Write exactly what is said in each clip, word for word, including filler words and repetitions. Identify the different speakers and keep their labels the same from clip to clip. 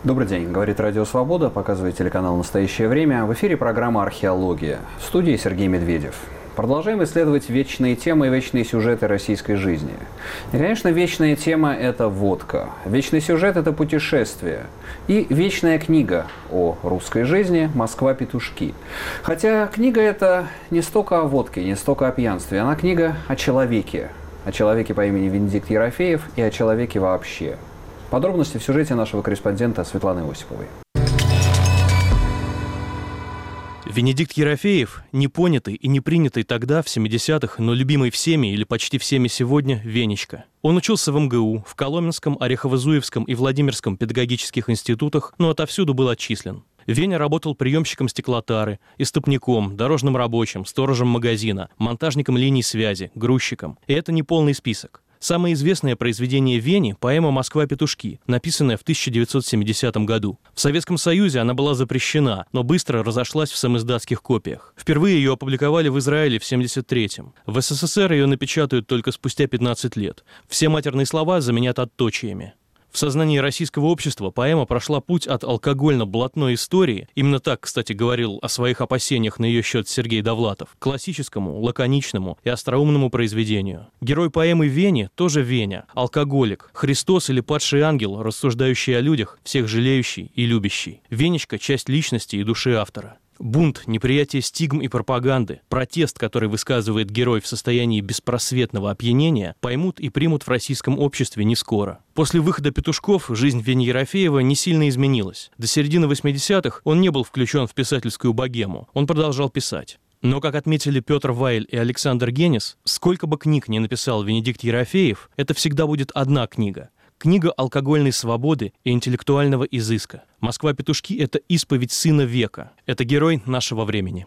Speaker 1: Добрый день. Говорит Радио Свобода, показывает телеканал «Настоящее время». В эфире программа «Археология». В студии Сергей Медведев. Продолжаем исследовать вечные темы и вечные сюжеты российской жизни. И, конечно, вечная тема – это водка. Вечный сюжет – это путешествие. И вечная книга о русской жизни «Москва-петушки». Хотя книга эта не столько о водке, не столько о пьянстве. Она книга о человеке. О человеке по имени Венедикт Ерофеев и о человеке вообще. Подробности в сюжете нашего корреспондента Светланы Осиповой.
Speaker 2: Венедикт Ерофеев – непонятый и не принятый тогда, в семидесятых, но любимый всеми или почти всеми сегодня Венечка. Он учился в эм гэ у, в Коломенском, Орехово-Зуевском и Владимирском педагогических институтах, но отовсюду был отчислен. Веня работал приемщиком стеклотары, истопником, дорожным рабочим, сторожем магазина, монтажником линий связи, грузчиком. И это не полный список. Самое известное произведение Вени – поэма «Москва-петушки», написанная в тысяча девятьсот семидесятом году. В Советском Союзе она была запрещена, но быстро разошлась в самиздатских копиях. Впервые ее опубликовали в Израиле в семьдесят третьем. В эс эс эс эр ее напечатают только спустя пятнадцать лет. Все матерные слова заменят отточиями. В сознании российского общества поэма прошла путь от алкогольно-блатной истории, именно так, кстати, говорил о своих опасениях на ее счет Сергей Довлатов, к классическому, лаконичному и остроумному произведению. Герой поэмы Вени тоже Веня, алкоголик, Христос или падший ангел, рассуждающий о людях, всех жалеющий и любящий. Венечка – часть личности и души автора. Бунт, неприятие стигм и пропаганды, протест, который высказывает герой в состоянии беспросветного опьянения, поймут и примут в российском обществе не скоро. После выхода «Петушков» жизнь Вени Ерофеева не сильно изменилась. До середины восьмидесятых он не был включен в писательскую богему, он продолжал писать. Но, как отметили Петр Вайль и Александр Генис, сколько бы книг ни написал Венедикт Ерофеев, это всегда будет одна книга. Книга алкогольной свободы и интеллектуального изыска. «Москва-петушки» — это исповедь сына века. Это герой нашего времени.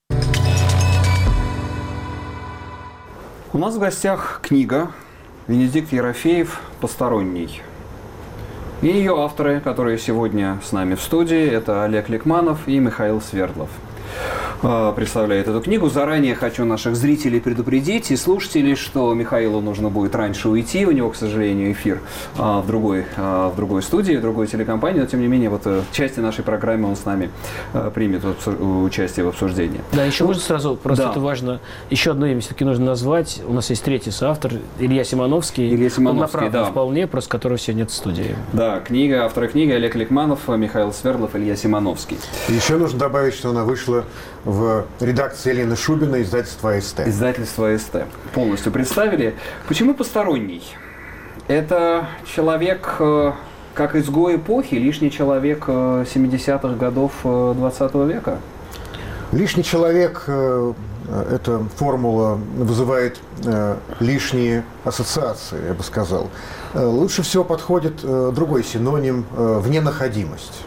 Speaker 1: У нас в гостях книга «Венедикт Ерофеев. Посторонний». И ее авторы, которые сегодня с нами в студии, это Олег Ликманов и Михаил Свердлов. Представляет эту книгу. Заранее хочу наших зрителей предупредить и слушателей, что Михаилу нужно будет раньше уйти. У него, к сожалению, эфир а, в, другой, а, в другой студии, в другой телекомпании. Но, тем не менее, вот в части нашей программы он с нами а, примет участие в обсуждении.
Speaker 3: Да, еще ну, можно сразу, просто
Speaker 1: да.
Speaker 3: это важно, еще одно имя все-таки нужно назвать. У нас есть третий соавтор, Илья Симоновский.
Speaker 1: Илья Симоновский,
Speaker 3: он
Speaker 1: да.
Speaker 3: вполне, просто которого сегодня нет в студии.
Speaker 1: Да, книга, авторы книги Олег Ликманов, Михаил Свердлов, Илья Симоновский.
Speaker 4: Еще нужно добавить, что она вышла в редакции Елены Шубиной, издательства а эс тэ.
Speaker 1: Издательство а эс тэ. Полностью представили. Почему посторонний? Это человек, как изгой эпохи, лишний человек семидесятых годов двадцатого века?
Speaker 4: Лишний человек, эта формула вызывает лишние ассоциации, я бы сказал. Лучше всего подходит другой синоним – вненаходимость.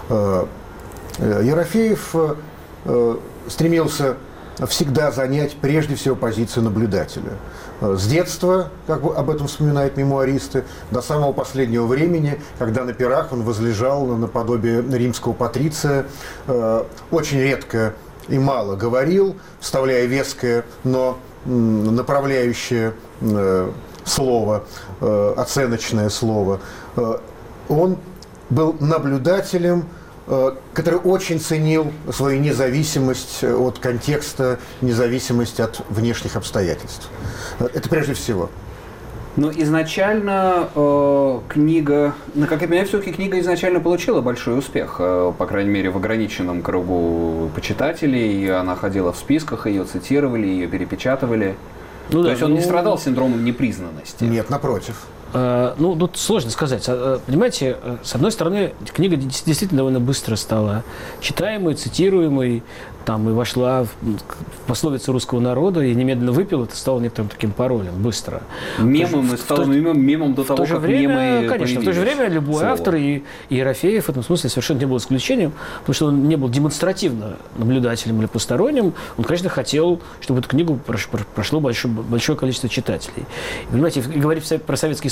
Speaker 4: Ерофеев стремился всегда занять прежде всего позицию наблюдателя. С детства, как бы об этом вспоминают мемуаристы, до самого последнего времени, когда на пирах он возлежал наподобие римского патриция, очень редко и мало говорил, вставляя веское, но направляющее слово, оценочное слово. Он был наблюдателем, который очень ценил свою независимость от контекста, независимость от внешних обстоятельств. Это прежде всего.
Speaker 1: Но изначально э, книга, ну, как я понимаю, все-таки книга изначально получила большой успех, э, по крайней мере, в ограниченном кругу почитателей. Она ходила в списках, ее цитировали, ее перепечатывали. Ну, То да, есть он ну... не страдал синдромом непризнанности?
Speaker 4: Нет, напротив.
Speaker 3: Ну, тут сложно сказать. Понимаете, с одной стороны, книга действительно довольно быстро стала читаемой, цитируемой, там и вошла в пословицу русского народа, и немедленно выпил, это стало некоторым таким паролем, быстро.
Speaker 1: Мемом, и стало мемом, мемом до того, как
Speaker 3: время,
Speaker 1: мемы
Speaker 3: конечно, в то же время любой слово. автор, и, и Ерофеев в этом смысле совершенно не был исключением, потому что он не был демонстративно наблюдателем или посторонним, он, конечно, хотел, чтобы эту книгу прошло большое, большое количество читателей. И, понимаете, говорить про Советский Союз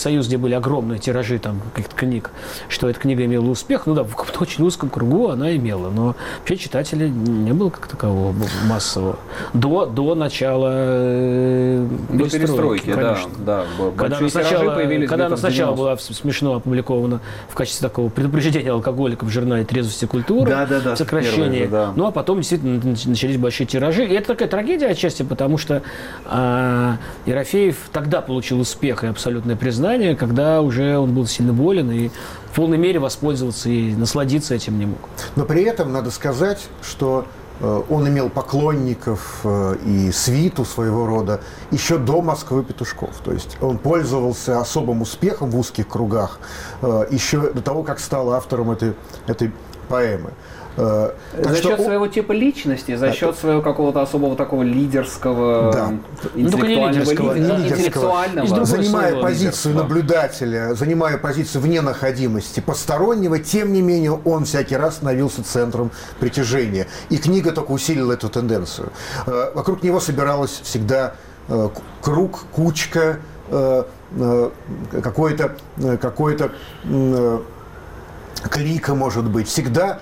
Speaker 3: Союз, где были огромные тиражи там, каких-то книг, что эта книга имела успех. Ну да, в каком-то очень узком кругу она имела, но вообще читателей не было как такового массового. До, до начала э,
Speaker 1: до перестройки, конечно. Да, да.
Speaker 3: Когда она сначала, когда она сначала была смешно опубликована в качестве такого предупреждения алкоголиков в журнале «Трезвость и культура»,
Speaker 1: да, да, да,
Speaker 3: сокращение. Да. Ну а потом действительно начались большие тиражи. И это такая трагедия отчасти, потому что а, Ерофеев тогда получил успех и абсолютное признание, когда уже он был сильно болен и в полной мере воспользоваться и насладиться этим не мог.
Speaker 4: Но при этом надо сказать, что э, он имел поклонников э, и свиту своего рода еще до Москвы Петушков. То есть он пользовался особым успехом в узких кругах э, еще до того, как стал автором этой, этой поэмы.
Speaker 1: Так за счет он... своего типа личности, за счет это... своего какого-то особого такого лидерского,
Speaker 4: да.
Speaker 1: интеллектуального,
Speaker 4: ну, лидерского,
Speaker 1: ли...
Speaker 4: лидерского.
Speaker 1: интеллектуального.
Speaker 4: Занимая позицию лидерства. наблюдателя, занимая позицию вне находимости, постороннего, тем не менее он всякий раз становился центром притяжения. И книга только усилила эту тенденцию. Вокруг него собиралась всегда круг, кучка, какой-то, какой-то клика, может быть. Всегда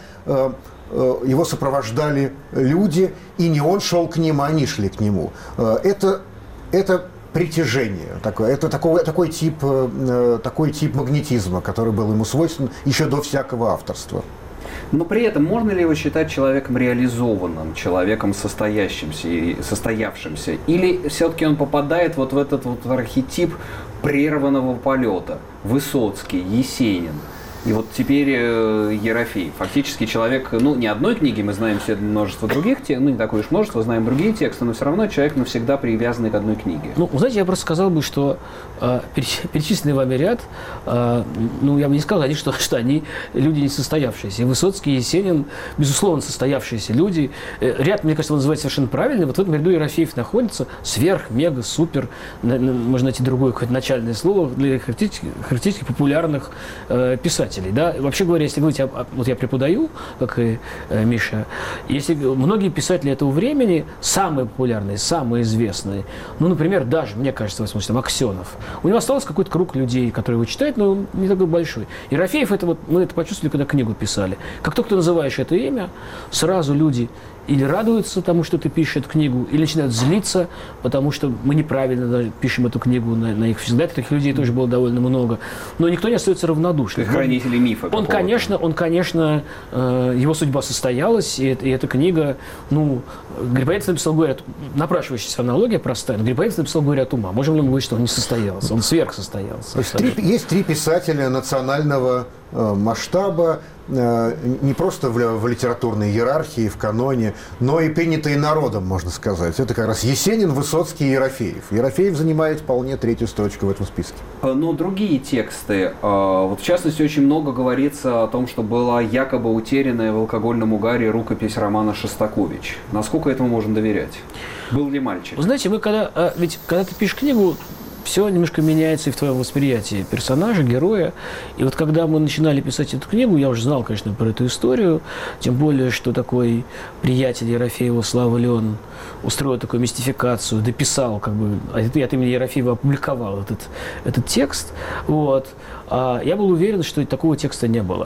Speaker 4: его сопровождали люди, и не он шел к ним, а они шли к нему. Это, это притяжение, такое, это такой, такой, тип, такой тип магнетизма, который был ему свойственен еще до всякого авторства.
Speaker 1: Но при этом можно ли его считать человеком реализованным, человеком состоящимся и состоявшимся? Или все-таки он попадает вот в этот вот архетип прерванного полета? Высоцкий, Есенин. И вот теперь э, Ерофеев. Фактически человек, ну, не одной книги, мы знаем все множество других текстов, ну, не такое уж множество, знаем другие тексты, но все равно человек навсегда привязанный к одной книге.
Speaker 3: Ну, знаете, я просто сказал бы, что э, перечисленный вами ряд, э, ну, я бы не сказал, что, что они люди несостоявшиеся. И Высоцкий, Есенин, безусловно, состоявшиеся люди. Э, ряд, мне кажется, он называется совершенно правильно. Вот в этом ряду Ерофеев находится сверх, мега, супер, на, на, можно найти другое какое-то начальное слово для характеристики популярных э, писателей. Да? Вообще говоря, если говорить, вот я преподаю, как и э, Миша, если многие писатели этого времени, самые популярные, самые известные, ну, например, даже, мне кажется, в смысле, Аксенов, у него остался какой-то круг людей, которые его читают, но он не такой большой. Ерофеев, это вот, мы это почувствовали, когда книгу писали. Как только ты называешь это имя, сразу люди или радуются тому, что ты пишешь эту книгу, или начинают злиться, потому что мы неправильно пишем эту книгу на, на их взгляд. Таких людей тоже было довольно много. Но никто не остается равнодушным.
Speaker 1: Хранители мифа.
Speaker 3: Он, конечно, он, конечно, э, его судьба состоялась, и, и эта книга, ну, Грибоедов написал «Горе от...» Напрашивающаяся аналогия простая, но Грибоедов написал «Горе от ума». Можем ли мы говорить, что он не состоялся? Он сверхсостоялся.
Speaker 4: Есть три, есть три писателя национального э, масштаба, э, не просто в, в литературной иерархии, в каноне, но и принятые народом, можно сказать. Это как раз Есенин, Высоцкий и Ерофеев. Ерофеев занимает вполне третью строчку в этом списке.
Speaker 1: Но другие тексты, вот в частности, очень много говорится о том, что была якобы утерянная в алкогольном угаре рукопись романа «Шостакович». Насколько этому можно доверять? Был ли мальчик?
Speaker 3: Вы знаете, мы когда, ведь когда ты пишешь книгу, все немножко меняется и в твоем восприятии персонажа, героя. И вот когда мы начинали писать эту книгу, я уже знал, конечно, про эту историю, тем более, что такой приятель Ерофеева, Слава Леон, устроил такую мистификацию, дописал, как бы, от имени Ерофеева опубликовал этот, этот текст. Вот. А я был уверен, что такого текста не было.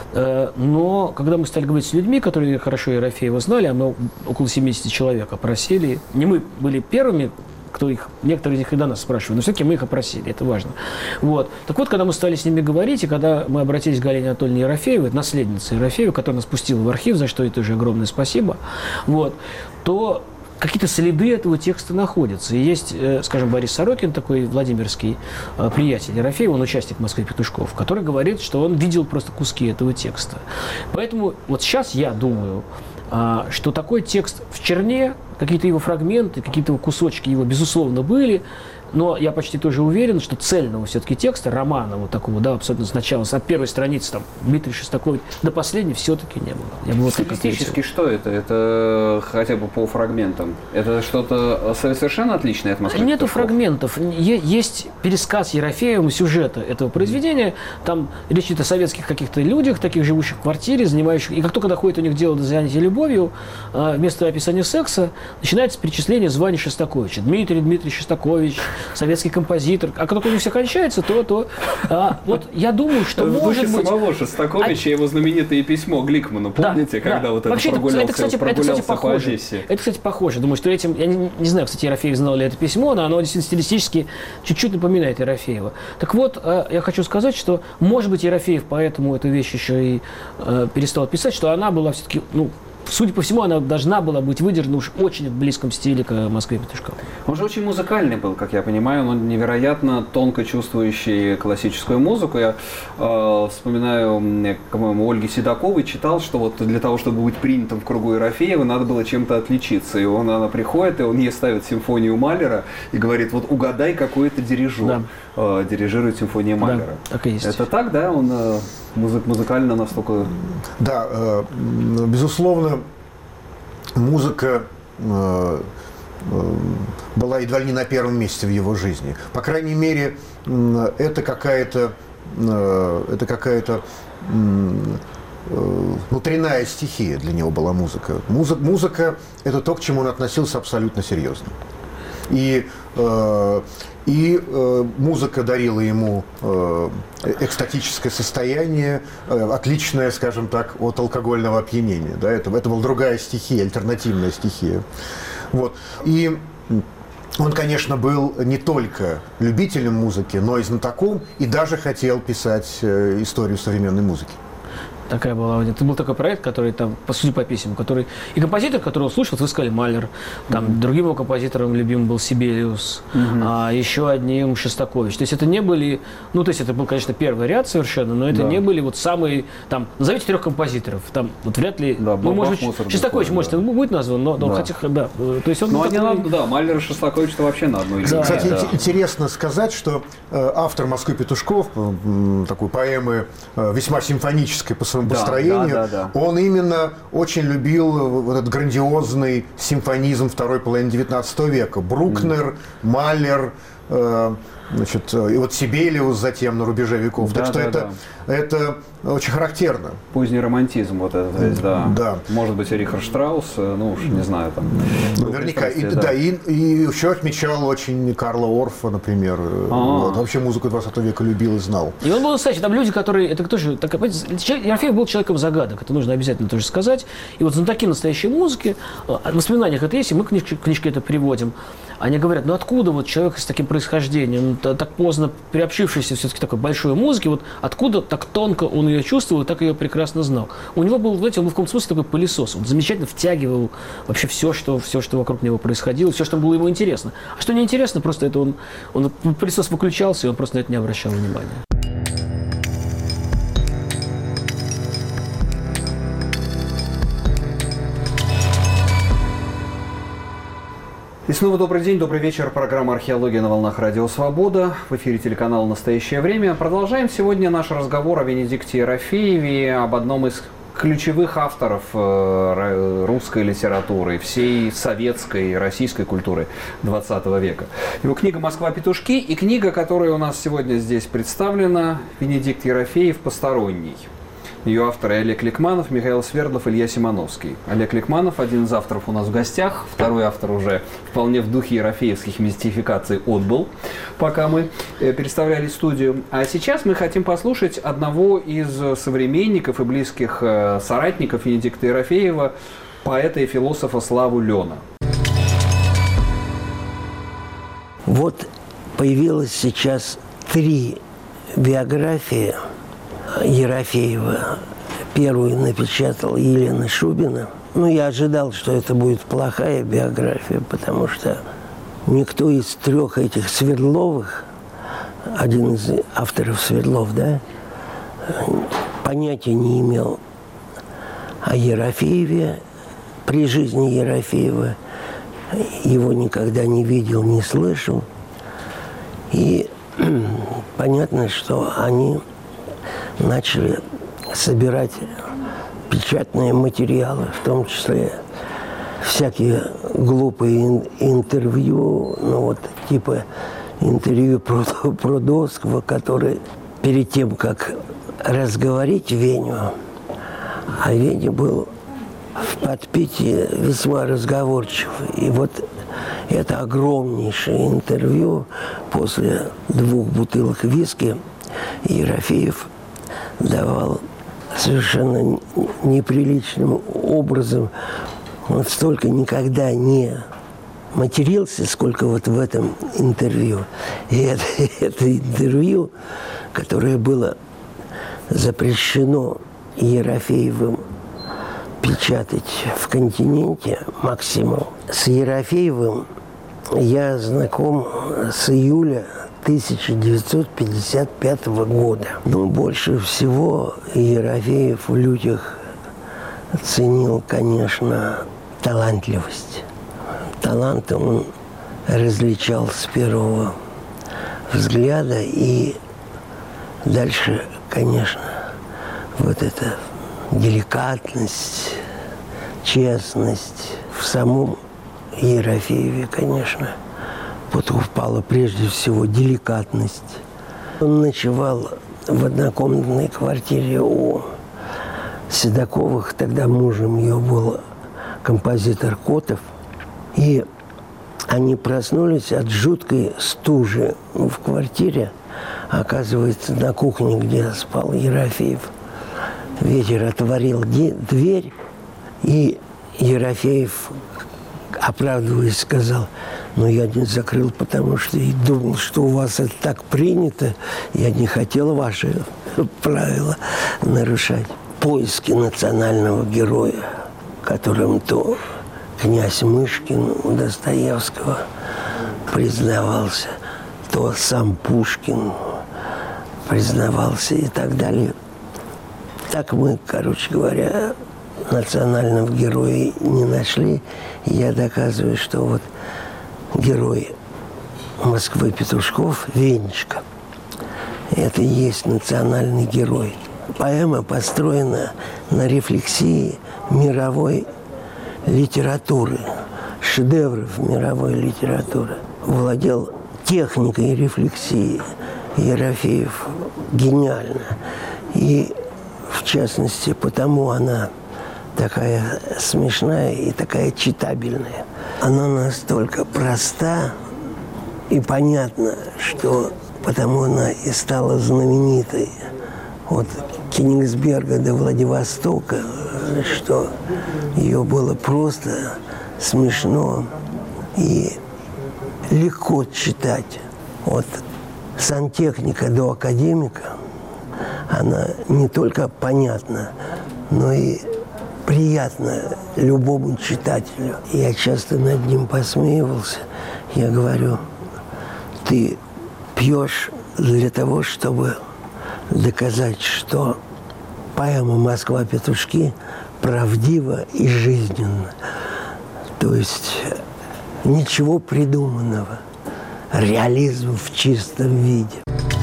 Speaker 3: Но когда мы стали говорить с людьми, которые хорошо Ерофеева знали, а мы около семидесяти человек опросили, не мы были первыми, кто их, некоторые из них и до нас спрашивают, но все-таки мы их опросили, это важно. Вот. Так вот, когда мы стали с ними говорить, и когда мы обратились к Галине Анатольевне Ерофеевой, наследнице Ерофеева, которая нас пустила в архив, за что ей тоже огромное спасибо, вот, то какие-то следы этого текста находятся. И есть, скажем, Борис Сорокин, такой владимирский приятель Ерофеева, он участник Москвы Петушков, который говорит, что он видел просто куски этого текста. Поэтому вот сейчас я думаю, что такой текст в черне, какие-то его фрагменты, какие-то кусочки его, безусловно, были, но я почти тоже уверен, что цельного все-таки текста, романа вот такого, да, абсолютно сначала, от первой страницы, там, Дмитрий Шостакович, до последней все-таки не было. Я бы вот
Speaker 1: стилистически что это? Это хотя бы по фрагментам? Это что-то совершенно отличное от Москвы?
Speaker 3: Нету фрагментов. Есть пересказ Ерофеевым сюжета этого произведения. Там речь идет о советских каких-то людях, таких живущих в квартире, занимающих... И как только доходит у них дело до занятия любовью, вместо описания секса, начинается перечисление званий Шостаковича. Дмитрий Дмитриевич Шостакович, советский композитор. А когда у них все кончается, то, то а, вот я думаю, что
Speaker 1: в
Speaker 3: может
Speaker 1: духе
Speaker 3: быть...
Speaker 1: самого Шостаковича, а... его знаменитое письмо Гликману, помните,
Speaker 3: да,
Speaker 1: когда
Speaker 3: да.
Speaker 1: вот это
Speaker 3: Вообще,
Speaker 1: прогулялся,
Speaker 3: это, кстати,
Speaker 1: прогулялся
Speaker 3: это, кстати,
Speaker 1: по Одессе?
Speaker 3: Это, кстати, похоже. Думаю, что этим... Я не, не знаю, кстати, Ерофеев знал ли это письмо, но оно действительно стилистически чуть-чуть напоминает Ерофеева. Так вот, я хочу сказать, что, может быть, Ерофеев поэтому эту вещь еще и э, перестал писать, что она была все-таки, ну, судя по всему, она должна была быть выдержана уж очень в близком стиле к Москве Петушкову.
Speaker 1: Он же очень музыкальный был, как я понимаю, он невероятно тонко чувствующий классическую музыку. Я э, вспоминаю, по-моему, Ольги Седоковой читал, что вот для того, чтобы быть принятым в кругу Ерофеева, надо было чем-то отличиться. И он, она приходит, и он ей ставит симфонию Малера и говорит, вот угадай, какой это дирижер. Да. Э, дирижирует симфонию Малера.
Speaker 3: Да, так и есть.
Speaker 1: Это так, да? Он э, музык, музыкально настолько...
Speaker 4: Да, э, безусловно, музыка э, э, была едва ли не на первом месте в его жизни. По крайней мере, э, это какая-то э, это какая-то э, внутренняя стихия для него была музыка. Музыка, музыка – это то, к чему он относился абсолютно серьезно. И, э, и э, музыка дарила ему э, экстатическое состояние, э, отличное, скажем так, от алкогольного опьянения. Да? Это, это была другая стихия, альтернативная стихия. Вот. И он, конечно, был не только любителем музыки, но и знатоком, и даже хотел писать э, историю современной музыки.
Speaker 3: Такая была. Это был такой проект, который там, по сути, по письмам, который и композитор, которого слушал, вы сказали, Малер, там mm-hmm. другим его композитором любимым был Сибелиус, mm-hmm. а еще одним Шостакович. То есть это не были, ну то есть это был, конечно, первый ряд совершенно, но это да. не были вот самые, там, назовите трех композиторов, там вот вряд ли, да, ну может быть, Шостакович, может, да. он будет назван, но, но да. хотя, да, то есть он.
Speaker 1: Ну
Speaker 3: они
Speaker 1: такой... надо, да, Малер и Шостакович это вообще на одной линии.
Speaker 4: Да. Кстати,
Speaker 1: да.
Speaker 4: интересно сказать, что э, автор «Москвы Петушков», э, такой поэмы э, весьма симфонической по своему да, построению, да, да, да. он именно очень любил вот этот грандиозный симфонизм второй половины девятнадцатого века. Брукнер, mm. Малер, э, значит, и вот Сибелиус затем на рубеже веков. Да, так что да, это, да. это очень характерно.
Speaker 1: Поздний романтизм вот этот весь, да.
Speaker 4: да.
Speaker 1: Может быть, Рихард Штраусс, ну уж не знаю там.
Speaker 4: Наверняка. И, да. Да, и, и еще отмечал очень Карла Орфа, например. Вот. Вообще музыку двадцатого века любил и знал.
Speaker 3: И он был, кстати, там люди, которые, это тоже, так, Ерофеев был человеком загадок, это нужно обязательно тоже сказать. И вот знатоки настоящей музыки, в воспоминаниях это есть, и мы книжки, книжки это приводим. Они говорят, ну откуда вот человек с таким происхождением, так поздно приобщившийся все-таки такой большой музыке, вот откуда так тонко он ее чувствовал, так ее прекрасно знал. У него был, знаете, он был в каком-то смысле такой пылесос, он замечательно втягивал вообще все, что, все, что вокруг него происходило, все, что было ему интересно. А что неинтересно, просто это он, он пылесос выключался, и он просто на это не обращал внимания.
Speaker 1: И снова добрый день, добрый вечер. Программа «Археология» на волнах Радио Свобода. В эфире телеканала «Настоящее время». Продолжаем сегодня наш разговор о Венедикте Ерофееве, об одном из ключевых авторов русской литературы, всей советской, российской культуры двадцатого века. Его книга «Москва. Петушки» и книга, которая у нас сегодня здесь представлена, «Венедикт Ерофеев. Посторонний». Ее авторы Олег Ликманов, Михаил Свердлов, Илья Симоновский. Олег Ликманов, один из авторов у нас в гостях, второй автор уже вполне в духе ерофеевских мистификаций отбыл, пока мы переставляли студию. А сейчас мы хотим послушать одного из современников и близких соратников Венедикта Ерофеева, поэта и философа Славу Лена.
Speaker 5: Вот появилось сейчас три биографии Ерофеева. Первую напечатал Елена Шубина. Ну, я ожидал, что это будет плохая биография, потому что никто из трех этих Свердловых, один из авторов Свердлов, да, понятия не имел о Ерофееве. При жизни Ерофеева его никогда не видел, не слышал. И понятно, что они начали собирать печатные материалы, в том числе всякие глупые интервью, ну вот типа интервью Прудовского, который перед тем, как разговорить Веню, а Веня был в подпитии весьма разговорчив. И вот это огромнейшее интервью после двух бутылок виски Ерофеев давал совершенно неприличным образом. Он столько никогда не матерился, сколько вот в этом интервью. И это, это интервью, которое было запрещено Ерофеевым печатать в «Континенте», Максиму. С Ерофеевым я знаком с июля тысяча девятьсот пятьдесят пятого года. Но больше всего Ерофеев в людях ценил, конечно, талантливость. Талант он различал с первого взгляда. И дальше, конечно, вот эта деликатность, честность в самом Ерофееве, конечно, подкупала прежде всего деликатность. Он ночевал в однокомнатной квартире у Седоковых, тогда мужем ее был композитор Котов, и они проснулись от жуткой стужи в квартире. Оказывается, на кухне, где спал Ерофеев, ветер отворил дверь, и Ерофеев, оправдываясь, сказал: «Ну, я не закрыл, потому что и думал, что у вас это так принято. Я не хотел ваши правила нарушать». Поиски национального героя, которым то князь Мышкин у Достоевского признавался, то сам Пушкин признавался и так далее. Так мы, короче говоря, национального героя не нашли. И я доказываю, что вот герой Москвы Петушков, Венечка, это и есть национальный герой. Поэма построена на рефлексии мировой литературы, шедевров мировой литературы. Владел техникой рефлексии Ерофеев гениально. И, в частности, потому она такая смешная и такая читабельная. Она настолько проста и понятна, что потому она и стала знаменитой от Кенигсберга до Владивостока, что ее было просто смешно и легко читать. От сантехника до академика она не только понятна, но и приятна любому читателю. Я часто над ним посмеивался. Я говорю: ты пьешь для того, чтобы доказать, что поэма «Москва-петушки» правдива и жизненна. То есть ничего придуманного. Реализм в чистом виде.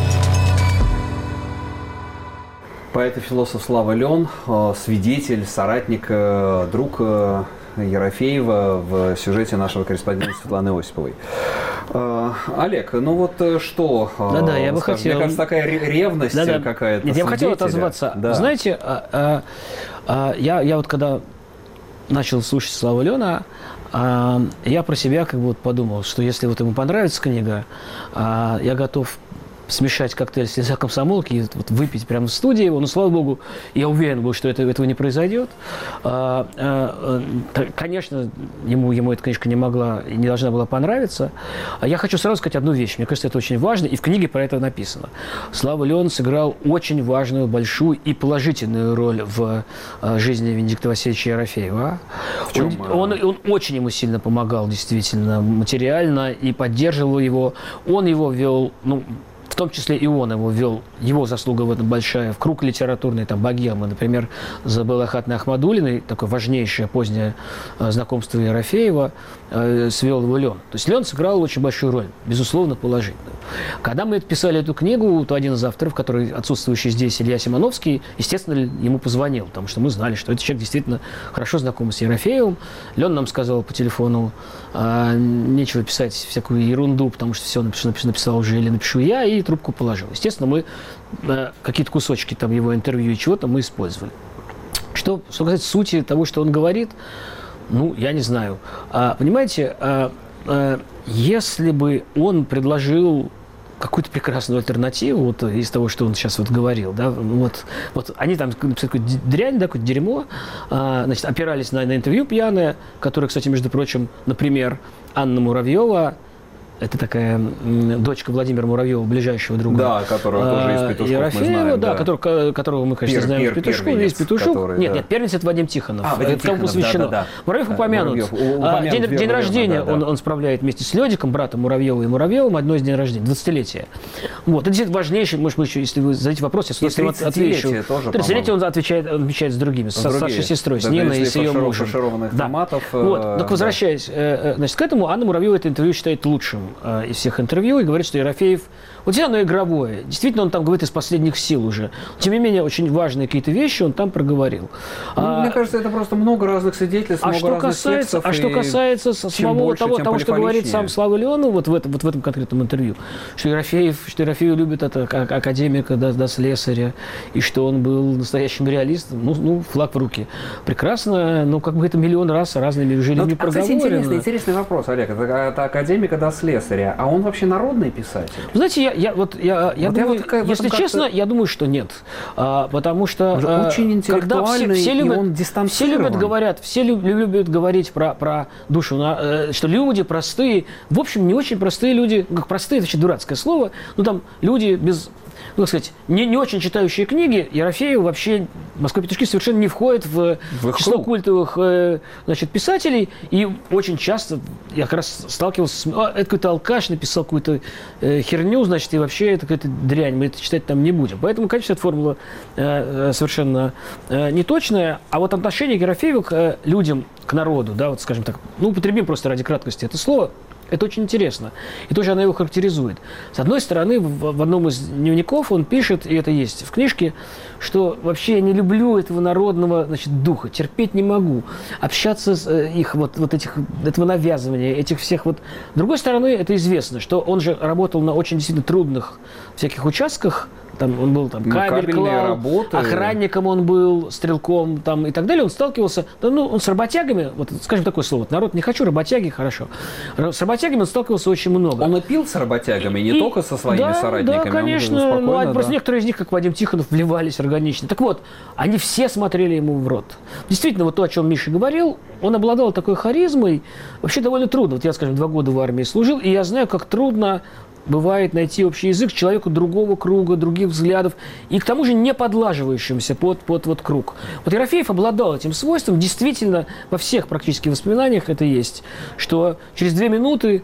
Speaker 1: Поэт и философ Слава Лен, свидетель, соратник, друг Ерофеева в сюжете нашего корреспондента Светланы Осиповой. Олег, ну вот что?
Speaker 3: Да-да, я бы
Speaker 1: скажем,
Speaker 3: хотел.
Speaker 1: Мне кажется, такая ревность
Speaker 3: Да-да.
Speaker 1: какая-то.
Speaker 3: Нет, я бы хотел
Speaker 1: свидетеля.
Speaker 3: отозваться.
Speaker 1: Да.
Speaker 3: Знаете, а, а, а, я, я вот когда начал слушать Славу Лена, а, я про себя как бы вот подумал, что если вот ему понравится книга, а, я готов смешать коктейль «Слеза комсомолки» и вот выпить прямо в студии его. Но, слава богу, я уверен был, что это, этого не произойдет. А, а, а, конечно, ему, ему эта книжка не могла и не должна была понравиться. А я хочу сразу сказать одну вещь. Мне кажется, это очень важно, и в книге про это написано. Слава Лен сыграл очень важную, большую и положительную роль в а, жизни Венедикта Васильевича Ерофеева.
Speaker 1: В чем?
Speaker 3: Он, он, он очень ему сильно помогал, действительно, материально, и поддерживал его. Он его вел, ну, в том числе и он его ввел, его заслуга в этом большая, в круг литературной, там, богемы, например, за Балахатной Ахмадулиной, такое важнейшее позднее э, знакомство Ерофеева, э, свел его Лен. То есть Лен сыграл очень большую роль, безусловно, положительную. Когда мы писали эту книгу, то один из авторов, который отсутствующий здесь, Илья Симоновский, естественно, ему позвонил, потому что мы знали, что этот человек действительно хорошо знаком с Ерофеевым. Лен нам сказал по телефону: э, нечего писать всякую ерунду, потому что все напишу, напишу, написал уже или напишу я, и трубку положил. Естественно, мы э, какие-то кусочки там его интервью и чего-то мы использовали. Что, что касается сути того, что он говорит, ну, я не знаю. А, понимаете, а, а, если бы он предложил какую-то прекрасную альтернативу вот, из того, что он сейчас вот говорил, да, вот, вот они там какую-то дрянь, да, какое-то дерьмо, а, значит, опирались на, на интервью пьяное, которое, кстати, между прочим, например, Анна Муравьева, это такая м, дочка Владимира Муравьева, ближайшего друга.
Speaker 1: Да, которая а, тоже из «Петушков»
Speaker 3: Ерофеева,
Speaker 1: мы знаем.
Speaker 3: Да,
Speaker 1: да.
Speaker 3: Который, которого мы, конечно,
Speaker 1: Пер,
Speaker 3: знаем
Speaker 1: пер,
Speaker 3: из «Петушков»,
Speaker 1: первенец,
Speaker 3: из «Петушок».
Speaker 1: который,
Speaker 3: нет,
Speaker 1: да.
Speaker 3: нет, первенец – это Вадим Тихонов.
Speaker 1: А, Вадим
Speaker 3: это кому
Speaker 1: Тихонов,
Speaker 3: посвящено.
Speaker 1: Да, да, да.
Speaker 3: Муравьев упомянут.
Speaker 1: Муравьев,
Speaker 3: а,
Speaker 1: упомянут
Speaker 3: день, день
Speaker 1: верно,
Speaker 3: рождения
Speaker 1: да, да.
Speaker 3: Он, он справляет вместе с Лёдиком, братом Муравьева и Муравьевым, одно из дней рождения, двадцатилетие. Вот. Это действительно важнейший, может быть, еще, если вы зададите вопрос, я с удовольствием отвечу. тридцатилетие он отвечает, он отвечает с другими, с, с старшей сестрой, с Ниной и с ее мужем.
Speaker 1: Фаршированных
Speaker 3: да.
Speaker 1: томатов.
Speaker 3: Вот.
Speaker 1: Э,
Speaker 3: так возвращаясь э, значит, к этому, Анна Муравьева это интервью считает лучшим э, из всех интервью и говорит, что Ерофеев, вот здесь оно игровое. Действительно, он там говорит из последних сил уже. Тем не менее, очень важные какие-то вещи он там проговорил.
Speaker 1: Ну,
Speaker 3: а,
Speaker 1: мне кажется, это просто много разных свидетельств,
Speaker 3: а
Speaker 1: много
Speaker 3: что
Speaker 1: разных
Speaker 3: касается,
Speaker 1: текстов.
Speaker 3: А что касается самого
Speaker 1: больше,
Speaker 3: того, того что говорит сам Слава Леонов вот в, этом, вот в этом конкретном интервью, что Ерофеев, что Ерофеев любит это как академика, да, да, слесаря, и что он был настоящим реалистом, ну, ну, флаг в руки. Прекрасно, но как бы это миллион раз разными уже людьми
Speaker 1: проговорено. Кстати, интересный, интересный вопрос, Олег. Это, это академика до слесаря, а он вообще народный писатель?
Speaker 3: Знаете, я, я, вот, я, я
Speaker 1: вот
Speaker 3: думаю,
Speaker 1: я вот такая,
Speaker 3: если честно, я думаю, что нет. А, потому что
Speaker 1: он очень интеллектуальный,
Speaker 3: когда все, все любят,
Speaker 1: и он дистанцирован.
Speaker 3: Все любят, говорят, все любят говорить про, про душу, что люди простые, в общем, не очень простые люди, как простые, это очень дурацкое слово, ну там люди без... Ну, так сказать, не, не очень читающие книги, Ерофеев вообще, Москва петушки совершенно не входит в, в число культовых э, значит, писателей. И очень часто я как раз сталкивался с... А, это какой-то алкаш написал какую-то э, херню, значит, и вообще это какая-то дрянь, мы это читать там не будем. Поэтому, конечно, эта формула э, совершенно э, неточная. А вот отношение Ерофеева к э, людям, к народу, да, вот скажем так, ну, употребим просто ради краткости это слово, это очень интересно. И тоже она его характеризует. С одной стороны, в, в одном из дневников он пишет, и это есть в книжке, что вообще я не люблю этого народного, значит, духа, терпеть не могу, общаться с э, их вот, вот этих, этого навязывания, этих всех вот. С другой стороны, это известно, что он же работал на очень действительно трудных всяких участках, там он был там кабель клал, работы. Охранником он был, стрелком там, и так далее. Он сталкивался, ну, он с работягами, вот скажем такое слово, народ не хочу, работяги, хорошо. С работягами он сталкивался очень много.
Speaker 1: Он и пил с работягами, не и, только со своими
Speaker 3: да,
Speaker 1: соратниками.
Speaker 3: Да, конечно, ну, а просто да. некоторые из них, как Вадим Тихонов, вливались органично. Так вот, они все смотрели ему в рот. Действительно, вот то, о чем Миша говорил, он обладал такой харизмой, вообще довольно трудно. Вот я, скажем, два года в армии служил, и я знаю, как трудно бывает найти общий язык человеку другого круга, других взглядов, и к тому же не подлаживающимся под, под вот круг. Вот Ерофеев обладал этим свойством, действительно, во всех практически воспоминаниях это есть, что через две минуты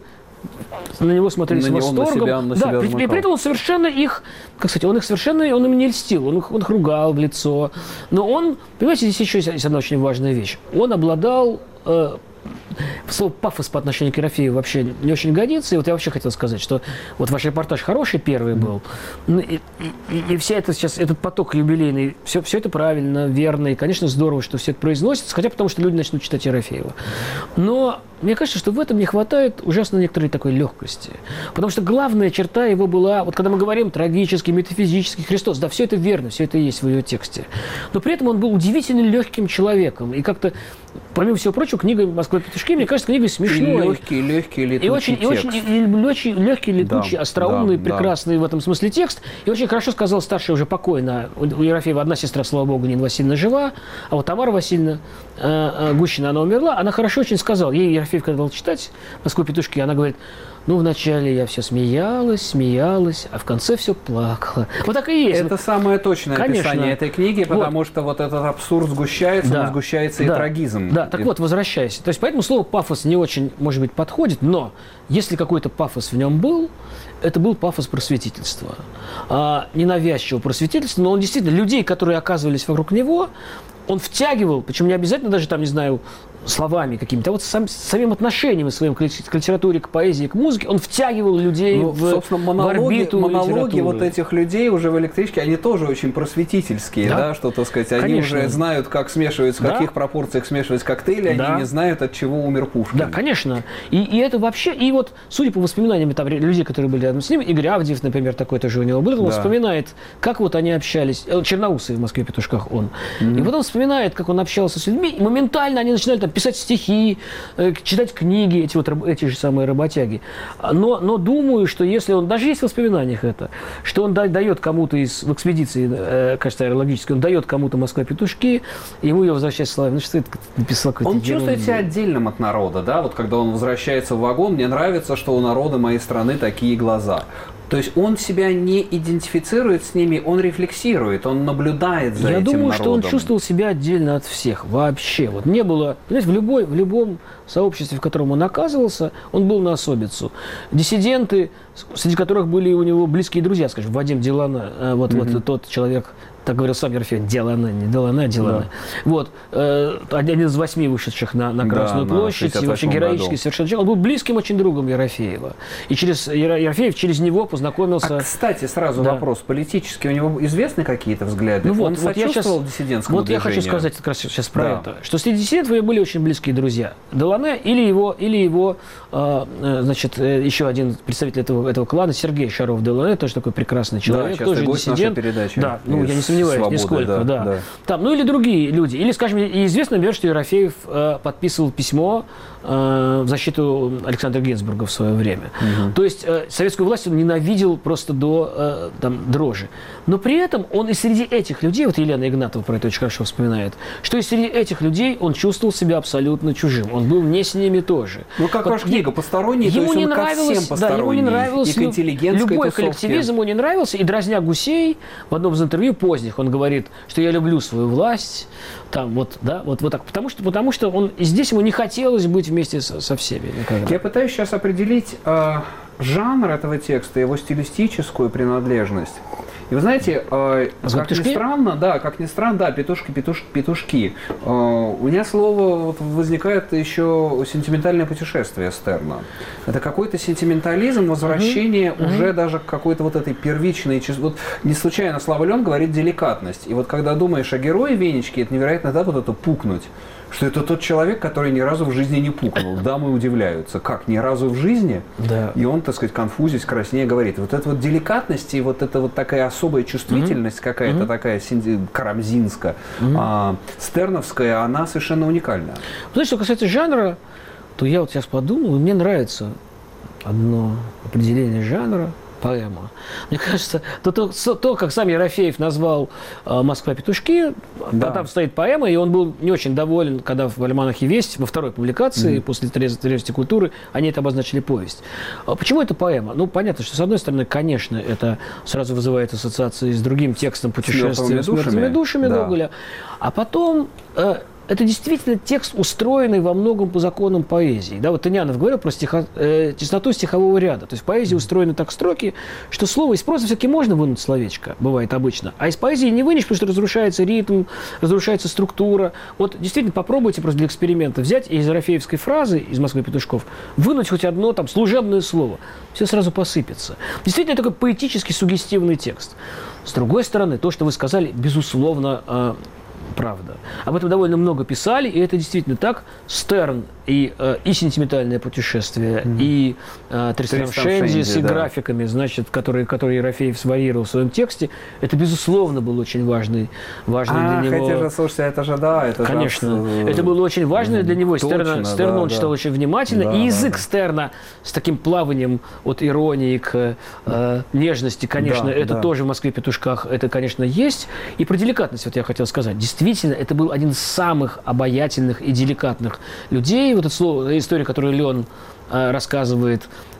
Speaker 3: на него смотрели на с восторгом. На себя, на себя да, при, при этом он совершенно их, как сказать, он их совершенно, он им не льстил, он их, он их ругал в лицо. Но он, понимаете, здесь еще есть одна очень важная вещь. Он обладал... Э, Слово «пафос» по отношению к Ерофееву вообще не очень годится. И вот я вообще хотел сказать, что вот ваш репортаж хороший первый был. Ну, и, и, и вся это сейчас, этот поток юбилейный, все, все это правильно, верно. И, конечно, здорово, что все это произносится, хотя потому, что люди начнут читать Ерофеева. Но мне кажется, что в этом не хватает ужасно некоторой такой легкости. Потому что главная черта его была, вот когда мы говорим трагический, метафизический Христос, да, все это верно, все это есть в его тексте. Но при этом он был удивительно легким человеком. И как-то, помимо всего прочего, книга «Москва петушки», мне кажется, книгой смешной.
Speaker 1: И легкий, легкий, летучий
Speaker 3: и очень,
Speaker 1: текст.
Speaker 3: И очень и, и легкий, легкий, летучий, да, остроумный, да, прекрасный да. в этом смысле текст. И очень хорошо сказала старшая уже покойная. У Ерофеева одна сестра, слава богу, Нина Васильевна жива, а вот Тамара Васильевна э, э, Гущина, она умерла. Она хорошо очень сказала. Ей Ерофеев, когда дал читать «Москву петушки», она говорит: ну, вначале я все смеялась, смеялась, а в конце все плакала. Вот так и есть.
Speaker 1: Это самое точное
Speaker 3: Конечно.
Speaker 1: описание этой книги, потому
Speaker 3: вот.
Speaker 1: что вот этот абсурд сгущается,
Speaker 3: да.
Speaker 1: но сгущается
Speaker 3: да.
Speaker 1: и трагизм.
Speaker 3: Да, так и... вот, возвращаясь. То есть, поэтому слово «пафос» не очень, может быть, подходит, но если какой-то пафос в нем был, это был пафос просветительства. А, ненавязчивого просветительства, но он действительно, людей, которые оказывались вокруг него, он втягивал, причем не обязательно даже, там, не знаю, словами какими-то, а вот сам, самим отношением своим к литературе, к поэзии, к музыке, он втягивал людей
Speaker 1: ну,
Speaker 3: в,
Speaker 1: собственно, монологи,
Speaker 3: в орбиту
Speaker 1: монологи
Speaker 3: литературы.
Speaker 1: вот этих людей уже в электричке, они тоже очень просветительские, да, да что, так сказать, они
Speaker 3: конечно.
Speaker 1: уже знают, как смешивать, в
Speaker 3: да.
Speaker 1: каких пропорциях смешивать коктейли,
Speaker 3: да.
Speaker 1: они не знают, от чего умер Пушкин.
Speaker 3: Да, конечно. И, и это вообще, и вот, судя по воспоминаниям там, людей, которые были рядом с ним, Игорь Авдеев, например, такой тоже у него был, он да. вспоминает, как вот они общались, Черноусый в «Москве петушках» он, mm-hmm. и потом вспоминает, как он общался с людьми, и моментально они начинали там писать стихи, э, читать книги, эти вот эти же самые работяги. Но, но думаю, что если он, даже есть в воспоминаниях это, что он да, дает кому-то из, в экспедиции, э, кажется, аэрологической, он дает кому-то «Москва петушки», и ему ее возвращается словами, ну что это написал какой-то
Speaker 1: Он
Speaker 3: герой.
Speaker 1: чувствует себя отдельным от народа, да, вот когда он возвращается в вагон, мне нравится, что у народа моей страны такие глаза. То есть он себя не идентифицирует с ними, он рефлексирует, он наблюдает за
Speaker 3: Я
Speaker 1: этим
Speaker 3: думаю,
Speaker 1: народом.
Speaker 3: что он чувствовал себя отдельно от всех вообще. Вот не было, понимаете, в, любой, в любом сообществе, в котором он оказывался, он был на особицу. Диссиденты, среди которых были у него близкие друзья, скажем, Вадим Делана, вот, mm-hmm. вот тот человек, так говорил сам Ерофеев, Делана, не Делана, а Делана. Да. Вот, э, один из восьми вышедших на, на Красную да, площадь, и вообще героический году. Совершенно человек. Он был близким очень другом Ерофеева. И через Ерофеев через него познакомился...
Speaker 1: А, кстати, сразу
Speaker 3: да.
Speaker 1: вопрос. Политически у него известны какие-то взгляды?
Speaker 3: Ну, вот,
Speaker 1: он
Speaker 3: вот
Speaker 1: сочувствовал
Speaker 3: я сейчас,
Speaker 1: диссидентскому
Speaker 3: Вот
Speaker 1: движению?
Speaker 3: я хочу сказать как раз сейчас про
Speaker 1: да.
Speaker 3: это. Что среди диссидентов были очень близкие друзья. Делане или его, или его э, значит, еще один представитель этого, этого клана, Сергей Шаров-Делане, тоже такой прекрасный человек,
Speaker 1: да,
Speaker 3: тоже диссидент.
Speaker 1: Да,
Speaker 3: ну, я не сомневаюсь,
Speaker 1: Свободы,
Speaker 3: нисколько. Да, да.
Speaker 1: Да.
Speaker 3: Там, ну или другие люди. Или, скажем, известно, например, что Ерофеев э, подписывал письмо э, в защиту Александра Гинзбурга в свое время. Угу. То есть э, советскую власть он ненавидел просто до э, там, дрожи. Но при этом он и среди этих людей, вот Елена Игнатова про это очень хорошо вспоминает, что и среди этих людей он чувствовал себя абсолютно чужим. Он был не с ними тоже.
Speaker 1: Ну, как вот, ваша книга «Посторонний»,
Speaker 3: ему
Speaker 1: то есть
Speaker 3: не
Speaker 1: он
Speaker 3: нравилось,
Speaker 1: ко всем посторонний,
Speaker 3: да, ему не нравилось
Speaker 1: и к интеллигентской
Speaker 3: любой
Speaker 1: тусовке.
Speaker 3: коллективизм ему не нравился. И дразня Гусей в одном из интервью поздних, он говорит, что я люблю свою власть, там, вот, да, вот, вот так. Потому что, потому что он, и здесь ему не хотелось быть вместе со, со всеми. Никогда.
Speaker 1: Я пытаюсь сейчас определить э, жанр этого текста, его стилистическую принадлежность. И вы знаете, э, как ни странно, да, как ни странно, да, петушки, петуш, петушки. Э, у меня слово вот, возникает еще сентиментальное путешествие Стерна. Это какой-то сентиментализм, возвращение uh-huh. уже uh-huh. даже к какой-то вот этой первичной... Вот не случайно Слава Лен говорит деликатность. И вот когда думаешь о герое Венечки, это невероятно, да, вот это пукнуть. Что это тот человек, который ни разу в жизни не пукнул. Дамы удивляются. Как, ни разу в жизни? Да. И он, так сказать, конфузясь, краснее говорит. Вот эта вот деликатность и вот эта вот такая особая чувствительность mm-hmm. какая-то mm-hmm. такая карамзинская, mm-hmm. а, стерновская, она совершенно уникальная.
Speaker 3: Знаете, что касается жанра, то я вот сейчас подумал, и мне нравится одно определение жанра. Поэма. Мне кажется, то, то, то, как сам Ерофеев назвал э, «Москва петушки», да. там стоит поэма, и он был не очень доволен, когда в «Альманахе Весть» во второй публикации, mm-hmm. после «Трезвости культуры», они это обозначили повесть. А почему это поэма? Ну, понятно, что, с одной стороны, конечно, это сразу вызывает ассоциации с другим текстом «Путешествия с мертвыми душами» да. Гоголя. А потом... Э, это действительно текст, устроенный во многом по законам поэзии. Да, вот Тынянов говорил про стихо, э, тесноту стихового ряда. То есть поэзия устроена так строки, что слово из прозы все-таки можно вынуть словечко, бывает обычно. А из поэзии не вынешь, потому что разрушается ритм, разрушается структура. Вот действительно попробуйте просто для эксперимента взять из Ерофеевской фразы, из «Москвы петушков», вынуть хоть одно там служебное слово. Все сразу посыпется. Действительно такой поэтический, суггестивный текст. С другой стороны, то, что вы сказали, безусловно, э, правда. Об этом довольно много писали, и это действительно так. Стерн и, э, и «Сентиментальное путешествие», mm-hmm. и э, «Тристрам Шенди» с да. графиками, значит, которые, которые Ерофеев сварировал в своем тексте, это, безусловно, был очень важный, важный а, для него...
Speaker 1: хотя же, слушайте, это же, да, это
Speaker 3: Конечно.
Speaker 1: же...
Speaker 3: Это было очень важно mm-hmm. для него.
Speaker 1: Точно,
Speaker 3: Стерна, Стерна
Speaker 1: да,
Speaker 3: он
Speaker 1: да.
Speaker 3: читал очень внимательно,
Speaker 1: да,
Speaker 3: и язык
Speaker 1: да, да.
Speaker 3: Стерна с таким плаванием от иронии к э, нежности, конечно, да, это да. тоже в «Москве петушках», это, конечно, есть. И про деликатность, вот я хотел сказать. Действительно, это был один из самых обаятельных и деликатных людей. Вот это слово, история, которую Лен э, рассказывает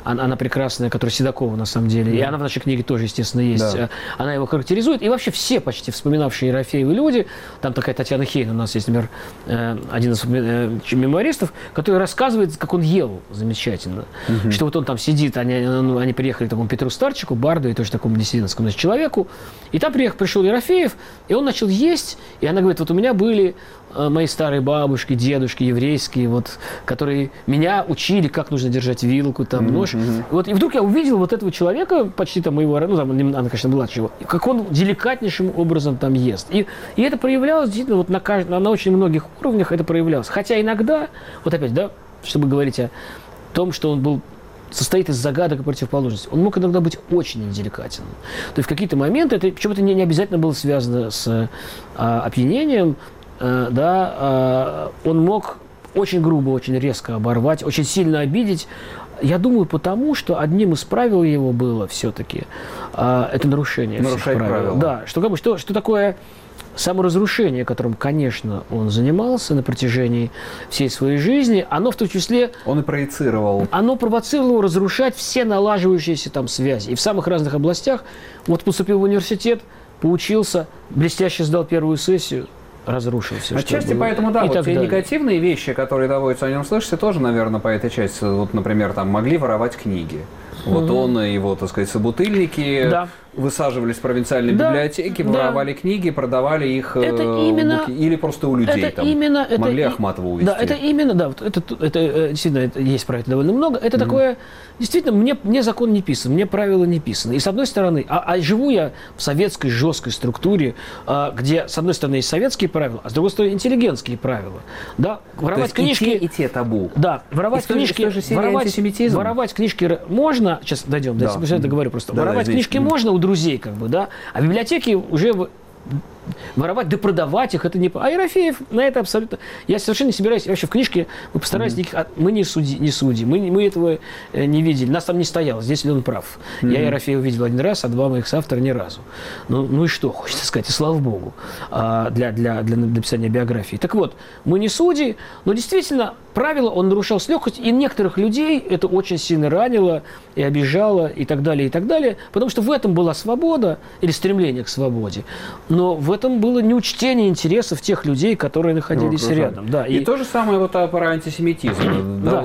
Speaker 3: она, она прекрасная, которая Седокова на самом деле, mm-hmm. и она в нашей книге тоже, естественно, есть, да. она его характеризует, и вообще все почти вспоминавшие Ерофеева люди, там такая Татьяна Хейн у нас есть, например, один из мемуаристов, который рассказывает, как он ел замечательно, mm-hmm. что вот он там сидит, они, они приехали к такому Петру Старчику, барду, и тоже такому диссидентскому значит, человеку, и там приехал, пришел Ерофеев, и он начал есть, и она говорит, вот у меня были мои старые бабушки, дедушки еврейские, вот, которые меня учили, как нужно держать вилку, там, нож. Mm-hmm. Вот, и вдруг я увидел вот этого человека, почти там моего, ну, там, она, конечно, младше его, как он деликатнейшим образом там ест. И, и это проявлялось действительно вот на, кажд... на, на очень многих уровнях это проявлялось. Хотя иногда, вот опять, да, чтобы говорить о том, что он был состоит из загадок и противоположностей. Он мог иногда быть очень неделикатен. То есть в какие-то моменты, это почему-то не, не обязательно было связано с а, опьянением, а, да, а, он мог очень грубо, очень резко оборвать, очень сильно обидеть. Я думаю, потому что одним из правил его было все-таки а, это нарушение всех правил. правила. Да, что, как бы, что, что такое саморазрушение, которым, конечно, он занимался на протяжении всей своей жизни, оно в том числе...
Speaker 1: Он и проецировал.
Speaker 3: Оно провоцировало разрушать все налаживающиеся там связи. И в самых разных областях. Вот поступил в университет, поучился, блестяще сдал первую сессию, разрушил все,
Speaker 1: Отчасти
Speaker 3: что было.
Speaker 1: Поэтому, да,
Speaker 3: и
Speaker 1: вот те
Speaker 3: далее.
Speaker 1: негативные вещи, которые доводится о нем слышать, тоже, наверное, по этой части. Вот, например, там могли воровать книги. Вот угу. он и его, так сказать, собутыльники да. высаживались в провинциальной да. библиотеке, воровали да. книги, продавали их это именно, или просто у людей
Speaker 3: это
Speaker 1: там.
Speaker 3: Именно,
Speaker 1: могли
Speaker 3: это,
Speaker 1: Ахматова увезти.
Speaker 3: Да, это именно, да, вот это, это действительно это, есть про это довольно много. Это угу. такое, действительно, мне, мне закон не писан, мне правила не писаны. И с одной стороны, а, а живу я в советской жесткой структуре, а, где, с одной стороны, есть советские правила, а с другой стороны, интеллигентские правила. Да, воровать книжки...
Speaker 1: И те, и те табу.
Speaker 3: Да, воровать
Speaker 1: и
Speaker 3: книжки... Воровать, воровать книжки можно... Сейчас дойдем, да, я договорю просто. Да, воровать да, книжки можно у друзей, как бы, да, а в библиотеке уже воровать, да продавать их, это не... А Ерофеев на это абсолютно... Я совершенно не собираюсь... Вообще в книжке мы постарались... Mm-hmm. Никаких... Мы не судьи, не судьи. Мы, мы этого не видели. Нас там не стояло. Здесь ли он прав. Mm-hmm. Я Ерофеева видел один раз, а два моих соавтора ни разу. Ну, ну и что, хочется сказать, и слава богу, для, для, для написания биографии. Так вот, мы не судьи, но действительно правила он нарушал с легкостью, и некоторых людей это очень сильно ранило и обижало, и так далее, и так далее, потому что в этом была свобода или стремление к свободе, но в этом было неучтение интересов тех людей, которые находились ну, рядом. Да,
Speaker 1: и, и то же самое вот про антисемитизм.
Speaker 3: Да,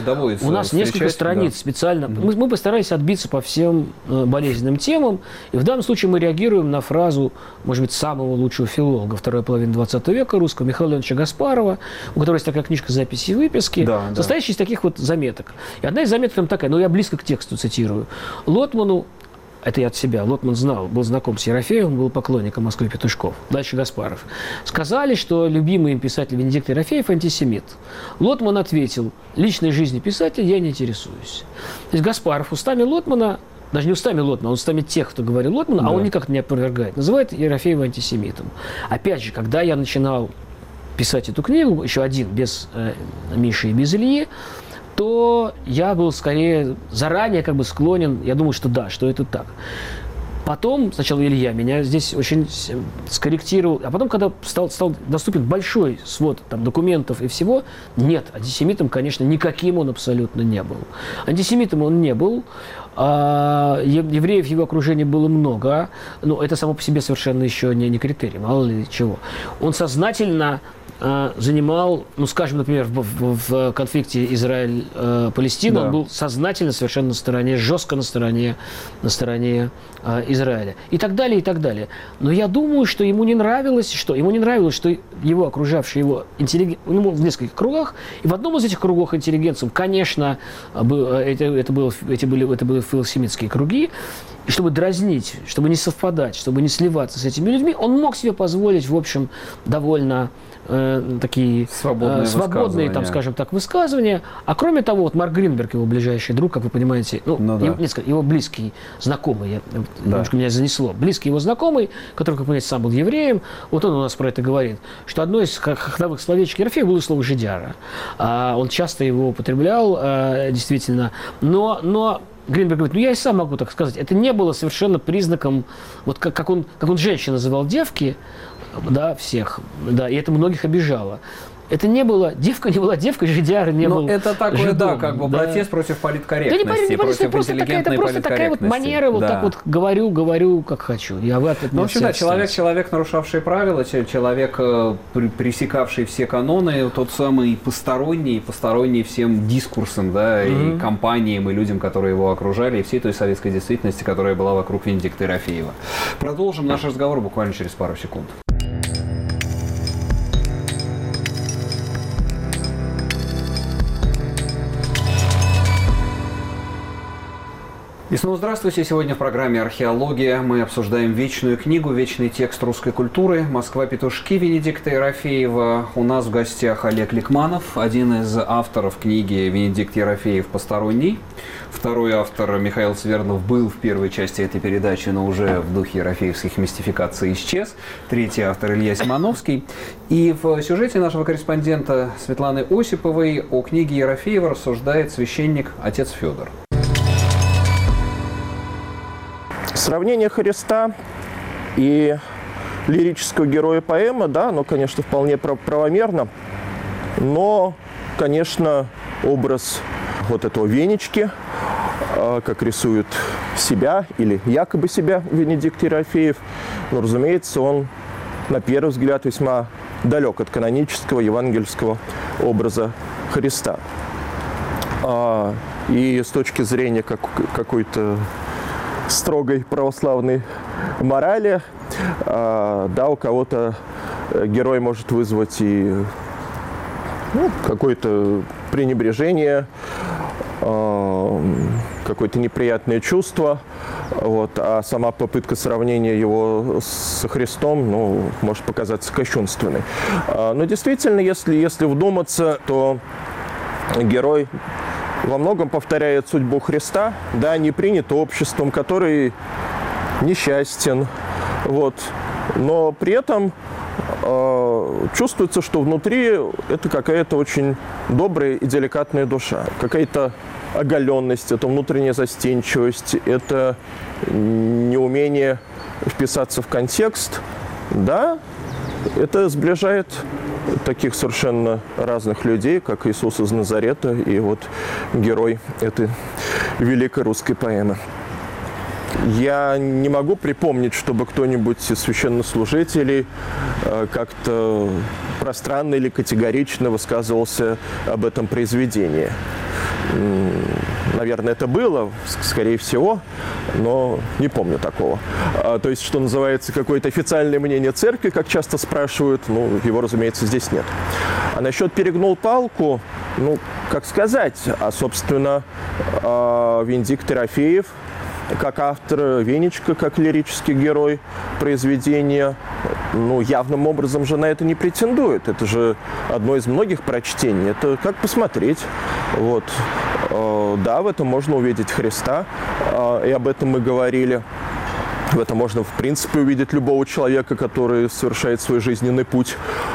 Speaker 3: у нас несколько страниц да. специально. Mm-hmm. Мы, мы постарались отбиться по всем э, болезненным темам, и в данном случае мы реагируем на фразу, может быть, самого лучшего филолога второй половины двадцатого века русского, Михаила Леонидовича Гаспарова, у которого есть такая книжка «Записи и выписки», да, состоящая да. из таких вот заметок. И одна из заметок там такая, ну я близко к тексту цитирую. Лотману, это я от себя, Лотман знал, был знаком с Ерофеевым, был поклонником Москвы Петушков, дальше Гаспаров. Сказали, что любимый им писатель Венедикт Ерофеев антисемит. Лотман ответил, личной жизнью писателя я не интересуюсь. То есть Гаспаров устами Лотмана, даже не устами Лотмана, а устами тех, кто говорил Лотмана, да. а он никак не опровергает, называет Ерофеева антисемитом. Опять же, когда я начинал писать эту книгу, еще один, без э, Миши и без Ильи, то я был скорее заранее как бы склонен, я думал, что да, что это так. Потом, сначала Илья меня здесь очень скорректировал, а потом, когда стал, стал доступен большой свод там, документов и всего, нет, антисемитом, конечно, никаким он абсолютно не был. Антисемитом он не был, а евреев в его окружении было много, но это само по себе совершенно еще не, не критерий, мало ли чего. Он сознательно занимал, ну, скажем, например, в, в, в конфликте Израиль-Палестина, да. он был сознательно совершенно на стороне, жестко на стороне, на стороне э, Израиля. И так далее, и так далее. Но я думаю, что ему не нравилось, что ему не нравилось, что его окружавшие его интеллигенты, ну, в нескольких кругах, и в одном из этих кругов интеллигенциям, конечно, был, это, это, было, эти были, это были филосемитские круги, и чтобы дразнить, чтобы не совпадать, чтобы не сливаться с этими людьми, он мог себе позволить, в общем, довольно э, такие
Speaker 1: свободные,
Speaker 3: э, свободные там, скажем так, высказывания. А кроме того, вот Марк Гринберг, его ближайший друг, как вы понимаете, ну, ну, его, да. несколько, его близкий знакомый, я, да. немножко меня занесло, близкий его знакомый, который, как вы понимаете, сам был евреем, вот он у нас про это говорит, что одно из ходовых словечек Ерофеева было слово «жидяра». А, он часто его употреблял, а, действительно, но... но Гринберг говорит, ну я и сам могу так сказать. Это не было совершенно признаком, вот как, как, он, как он женщин называл девки, да, всех, да, и это многих обижало. это не было, девка не была девкой, жидяра не был.
Speaker 1: Ну, это такой,
Speaker 3: жидом,
Speaker 1: да, как бы
Speaker 3: да.
Speaker 1: протест против политкорректности,
Speaker 3: Да не, не
Speaker 1: против
Speaker 3: просто такая, это просто такая вот манера, вот
Speaker 1: да.
Speaker 3: так вот говорю, говорю, как хочу. Я в ответ
Speaker 1: ну, в общем, да, человек, человек, нарушавший правила, человек, пресекавший все каноны, тот самый посторонний, посторонний всем дискурсам, да, mm-hmm. и компаниям, и людям, которые его окружали, и всей той советской действительности, которая была вокруг Венедикта Ерофеева. Продолжим наш разговор буквально через пару секунд. И снова здравствуйте. Сегодня в программе «Археология» мы обсуждаем вечную книгу, вечный текст русской культуры «Москва-петушки» Венедикта Ерофеева. У нас в гостях Олег Ликманов, один из авторов книги «Венедикт Ерофеев. Посторонний». Второй автор Михаил Свердлов был в первой части этой передачи, но уже в духе ерофеевских мистификаций исчез. Третий автор Илья Симоновский. И в сюжете нашего корреспондента Светланы Осиповой о книге Ерофеева рассуждает священник отец Федор.
Speaker 6: Сравнение Христа и лирического героя поэмы, да, оно, конечно, вполне правомерно, но, конечно, образ вот этого Венечки, как рисует себя или якобы себя Венедикт Ерофеев, ну, разумеется, он, на первый взгляд, весьма далек от канонического евангельского образа Христа. И с точки зрения как, какой-то строгой православной морали, э, да, у кого-то герой может вызвать и ну, какое-то пренебрежение, э, какое-то неприятное чувство, вот, а сама попытка сравнения его с Христом, ну, может показаться кощунственной. Э, но действительно, если, если вдуматься, то герой во многом повторяет судьбу Христа, да, не принят обществом, который несчастен, вот, но при этом э, чувствуется, что внутри это какая-то очень добрая и деликатная душа, какая-то оголенность, это внутренняя застенчивость, это неумение вписаться в контекст, да, это сближает таких совершенно разных людей, как Иисус из Назарета и вот герой этой великой русской поэмы. Я не могу припомнить, чтобы кто-нибудь из священнослужителей э, как-то пространно или категорично высказывался об этом произведении. Наверное, это было, скорее всего, но не помню такого. А, то есть, что называется, какое-то официальное мнение церкви, как часто спрашивают, ну, его, разумеется, здесь нет. А насчет «перегнул палку», ну, как сказать, а, собственно, а, Венедикт Ерофеев, как автор Венечка, как лирический герой произведения, ну, явным образом же на это не претендует. Это же одно из многих прочтений. Это как посмотреть. Вот. Да, в этом можно увидеть Христа, и об этом мы говорили. В этом можно, в принципе, увидеть любого человека, который совершает свой жизненный путь.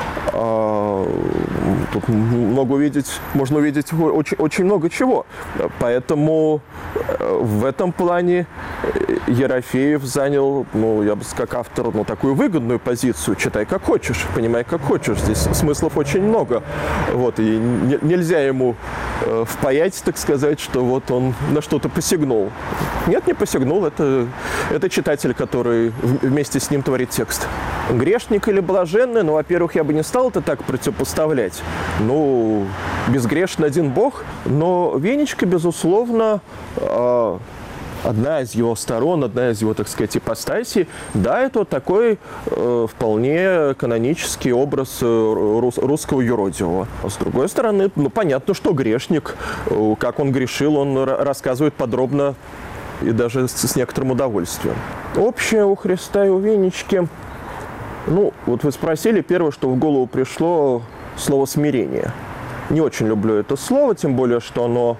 Speaker 6: Тут много увидеть, можно увидеть очень, очень много чего. Поэтому в этом плане Ерофеев занял, ну, я бы сказал, как автор, ну, такую выгодную позицию. Читай как хочешь, понимай как хочешь. Здесь смыслов очень много. Вот, и не, нельзя ему э, впаять, так сказать, что вот он на что-то посягнул. Нет, не посягнул. Это, это читатель, который вместе с ним творит текст. Грешник или блаженный, ну, во-первых, я бы не стал это так противопоставлять. Ну, безгрешный один Бог. Но Венечка, безусловно, э, одна из его сторон, одна из его, так сказать, ипостасей, да, это вот такой э, вполне канонический образ э, рус, русского юродивого. А с другой стороны, ну, понятно, что грешник, э, как он грешил, он рассказывает подробно и даже с, с некоторым удовольствием. Общее у Христа и у Венечки, ну, вот вы спросили, первое, что в голову пришло, слово «смирение». Не очень люблю это слово, тем более, что оно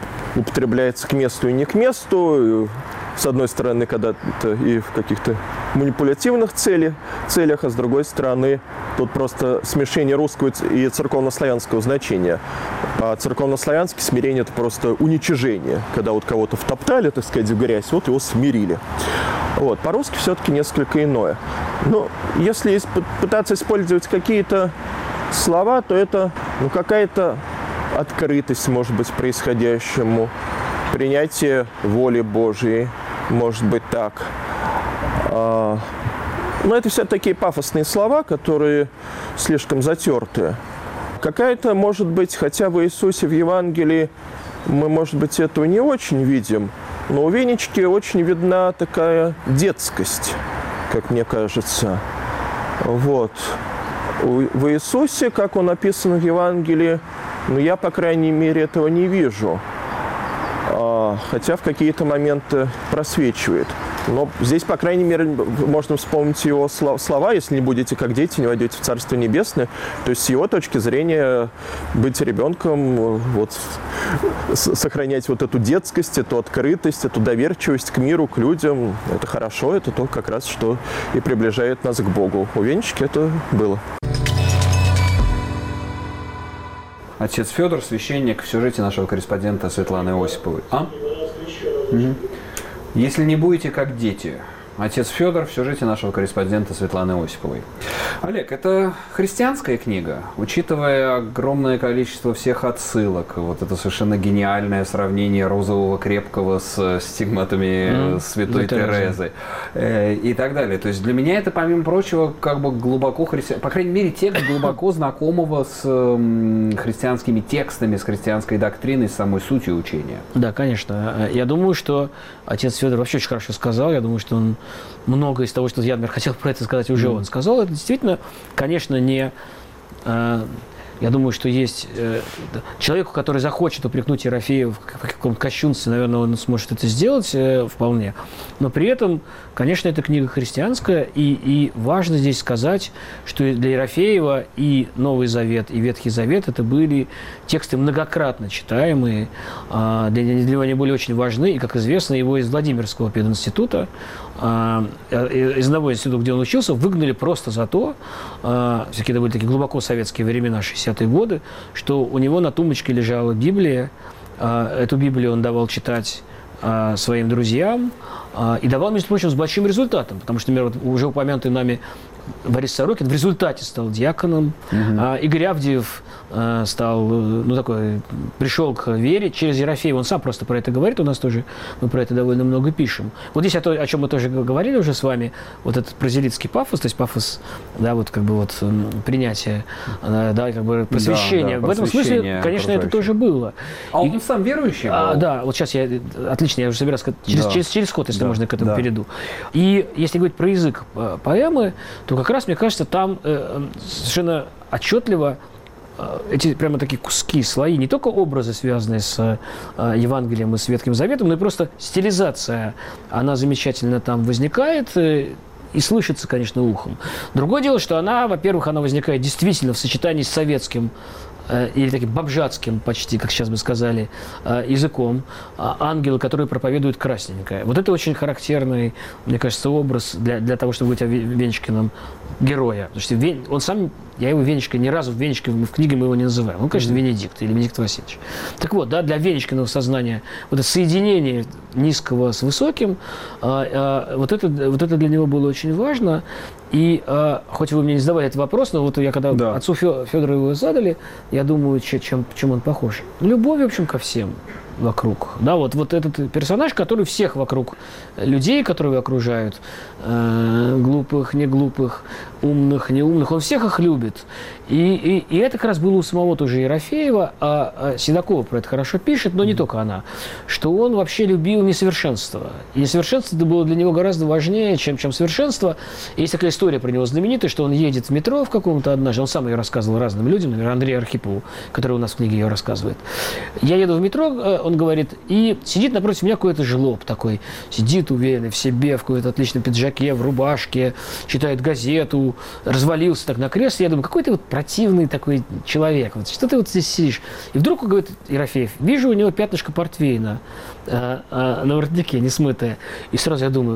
Speaker 6: употребляется к месту и не к месту. И, с одной стороны, когда-то и в каких-то манипулятивных целей, целях, а с другой стороны, тут просто смешение русского и церковнославянского значения. А церковнославянский смирение – это просто уничижение. Когда вот кого-то втоптали, так сказать, в грязь, вот его смирили. Вот. По-русски все-таки несколько иное. Но если пытаться использовать какие-то слова, то это ну, какая-то открытость, может быть, происходящему, принятие воли Божьей, может быть, так. Но это все такие пафосные слова, которые слишком затертые. Какая-то, может быть, хотя в Иисусе в Евангелии мы, может быть, этого не очень видим, но у Венечки очень видна такая детскость, как мне кажется. Вот. В Иисусе, как он описан в Евангелии, ну, я, по крайней мере, этого не вижу. Хотя в какие-то моменты просвечивает. Но здесь, по крайней мере, можно вспомнить его слова: если не будете как дети, не войдете в Царство Небесное. То есть с его точки зрения быть ребенком, вот, сохранять вот эту детскость, эту открытость, эту доверчивость к миру, к людям, это хорошо, это то как раз, что и приближает нас к Богу. У Венечки это было.
Speaker 1: Отец Федор, священник, в сюжете нашего корреспондента Светланы Осиповой. А? Угу. Если не будете как дети. Отец Федор в сюжете нашего корреспондента Светланы Осиповой. Олег, это христианская книга, учитывая огромное количество всех отсылок, вот это совершенно гениальное сравнение розового крепкого с стигматами mm, святой Терезы э, и так далее. То есть для меня это, помимо прочего, как бы глубоко христианского, по крайней мере, текст глубоко знакомого с э, христианскими текстами, с христианской доктриной, с самой сутью учения.
Speaker 3: Да, конечно. Я думаю, что отец Федор вообще очень хорошо сказал. Я думаю, что он много из того, что я, например, хотел про это сказать, уже mm. он сказал. Это действительно, конечно, не... Э, я думаю, что есть э, человеку, который захочет упрекнуть Ерофея в каком-то кощунстве, наверное, он сможет это сделать э, вполне. Но при этом, конечно, эта книга христианская, и, и важно здесь сказать, что для Ерофеева и Новый Завет, и Ветхий Завет это были тексты многократно читаемые, э, для, для него они были очень важны, и, как известно, его из Владимирского пединститута, э, из одного института, где он учился, выгнали просто за то, э, все-таки это были такие глубоко советские времена, шестидесятые годы, что у него на тумбочке лежала Библия. Эту Библию он давал читать своим друзьям и давал, между прочим, с большим результатом, потому что, например, вот уже упомянутый нами Борис Сорокин в результате стал диаконом, mm-hmm. Игорь Авдеев стал, ну, такой, пришел к вере через Ерофеева. Он сам просто про это говорит, у нас тоже, мы про это довольно много пишем. Вот здесь о, то, о чем мы тоже говорили уже с вами, вот этот прозелитский пафос, то есть пафос, да, вот как бы вот принятие, да, как бы просвещение. Да, да, в этом смысле, конечно, это тоже было.
Speaker 1: А он И, сам верующий был?
Speaker 3: А, да, вот сейчас я, отлично, я уже собираюсь сказать, через, да. через, через ход, если да, можно к этому да. перейду. И если говорить про язык поэмы, то как раз, мне кажется, там э, совершенно отчетливо э, эти прямо такие куски, слои, не только образы, связанные с э, Евангелием и с Ветхим Заветом, но и просто стилизация, она замечательно там возникает э, и слышится, конечно, ухом. Другое дело, что она, во-первых, она возникает действительно в сочетании с советским или таким бомжатским, почти, как сейчас бы сказали, языком, ангелы, которые проповедуют красненькое. Вот это очень характерный, мне кажется, образ для, для того, чтобы быть о Венечкином героя. Потому что Вен... он сам, я его Венечка, ни разу в Венечке, в книге мы его не называем. Он, конечно, mm-hmm. Венедикт или Венедикт Васильевич. Так вот, да, для Венечкиного сознания вот это соединение низкого с высоким, а, а, вот, это, вот это для него было очень важно. И а, хоть вы мне не задавали этот вопрос, но вот я когда да. отцу Федору его задали, я думаю, чем, чем он похож. Любовь, в общем, ко всем вокруг. Да, вот, вот этот персонаж, который всех вокруг людей, которые его окружают, э, глупых, не глупых, умных, не умных, он всех их любит. И, и, и это как раз было у самого тоже Ерофеева, а, а Седокова про это хорошо пишет, но не mm-hmm. только она, что он вообще любил несовершенство. И несовершенство было для него гораздо важнее, чем, чем совершенство. И есть такая история про него знаменитая, что он едет в метро в каком-то однажды, он сам ее рассказывал разным людям, например, Андрею Архипову, который у нас в книге ее рассказывает. Я еду в метро, он говорит, и сидит напротив меня какой-то жлоб такой, сидит уверенный в себе, в какой-то отличном пиджаке, в рубашке, читает газету, развалился так на кресле. Я думаю, какой ты вот противный такой человек, вот, что ты вот здесь сидишь? И вдруг он говорит, Ерофеев, вижу у него пятнышко портвейна э, э, на воротнике, не смытое. И сразу я думаю,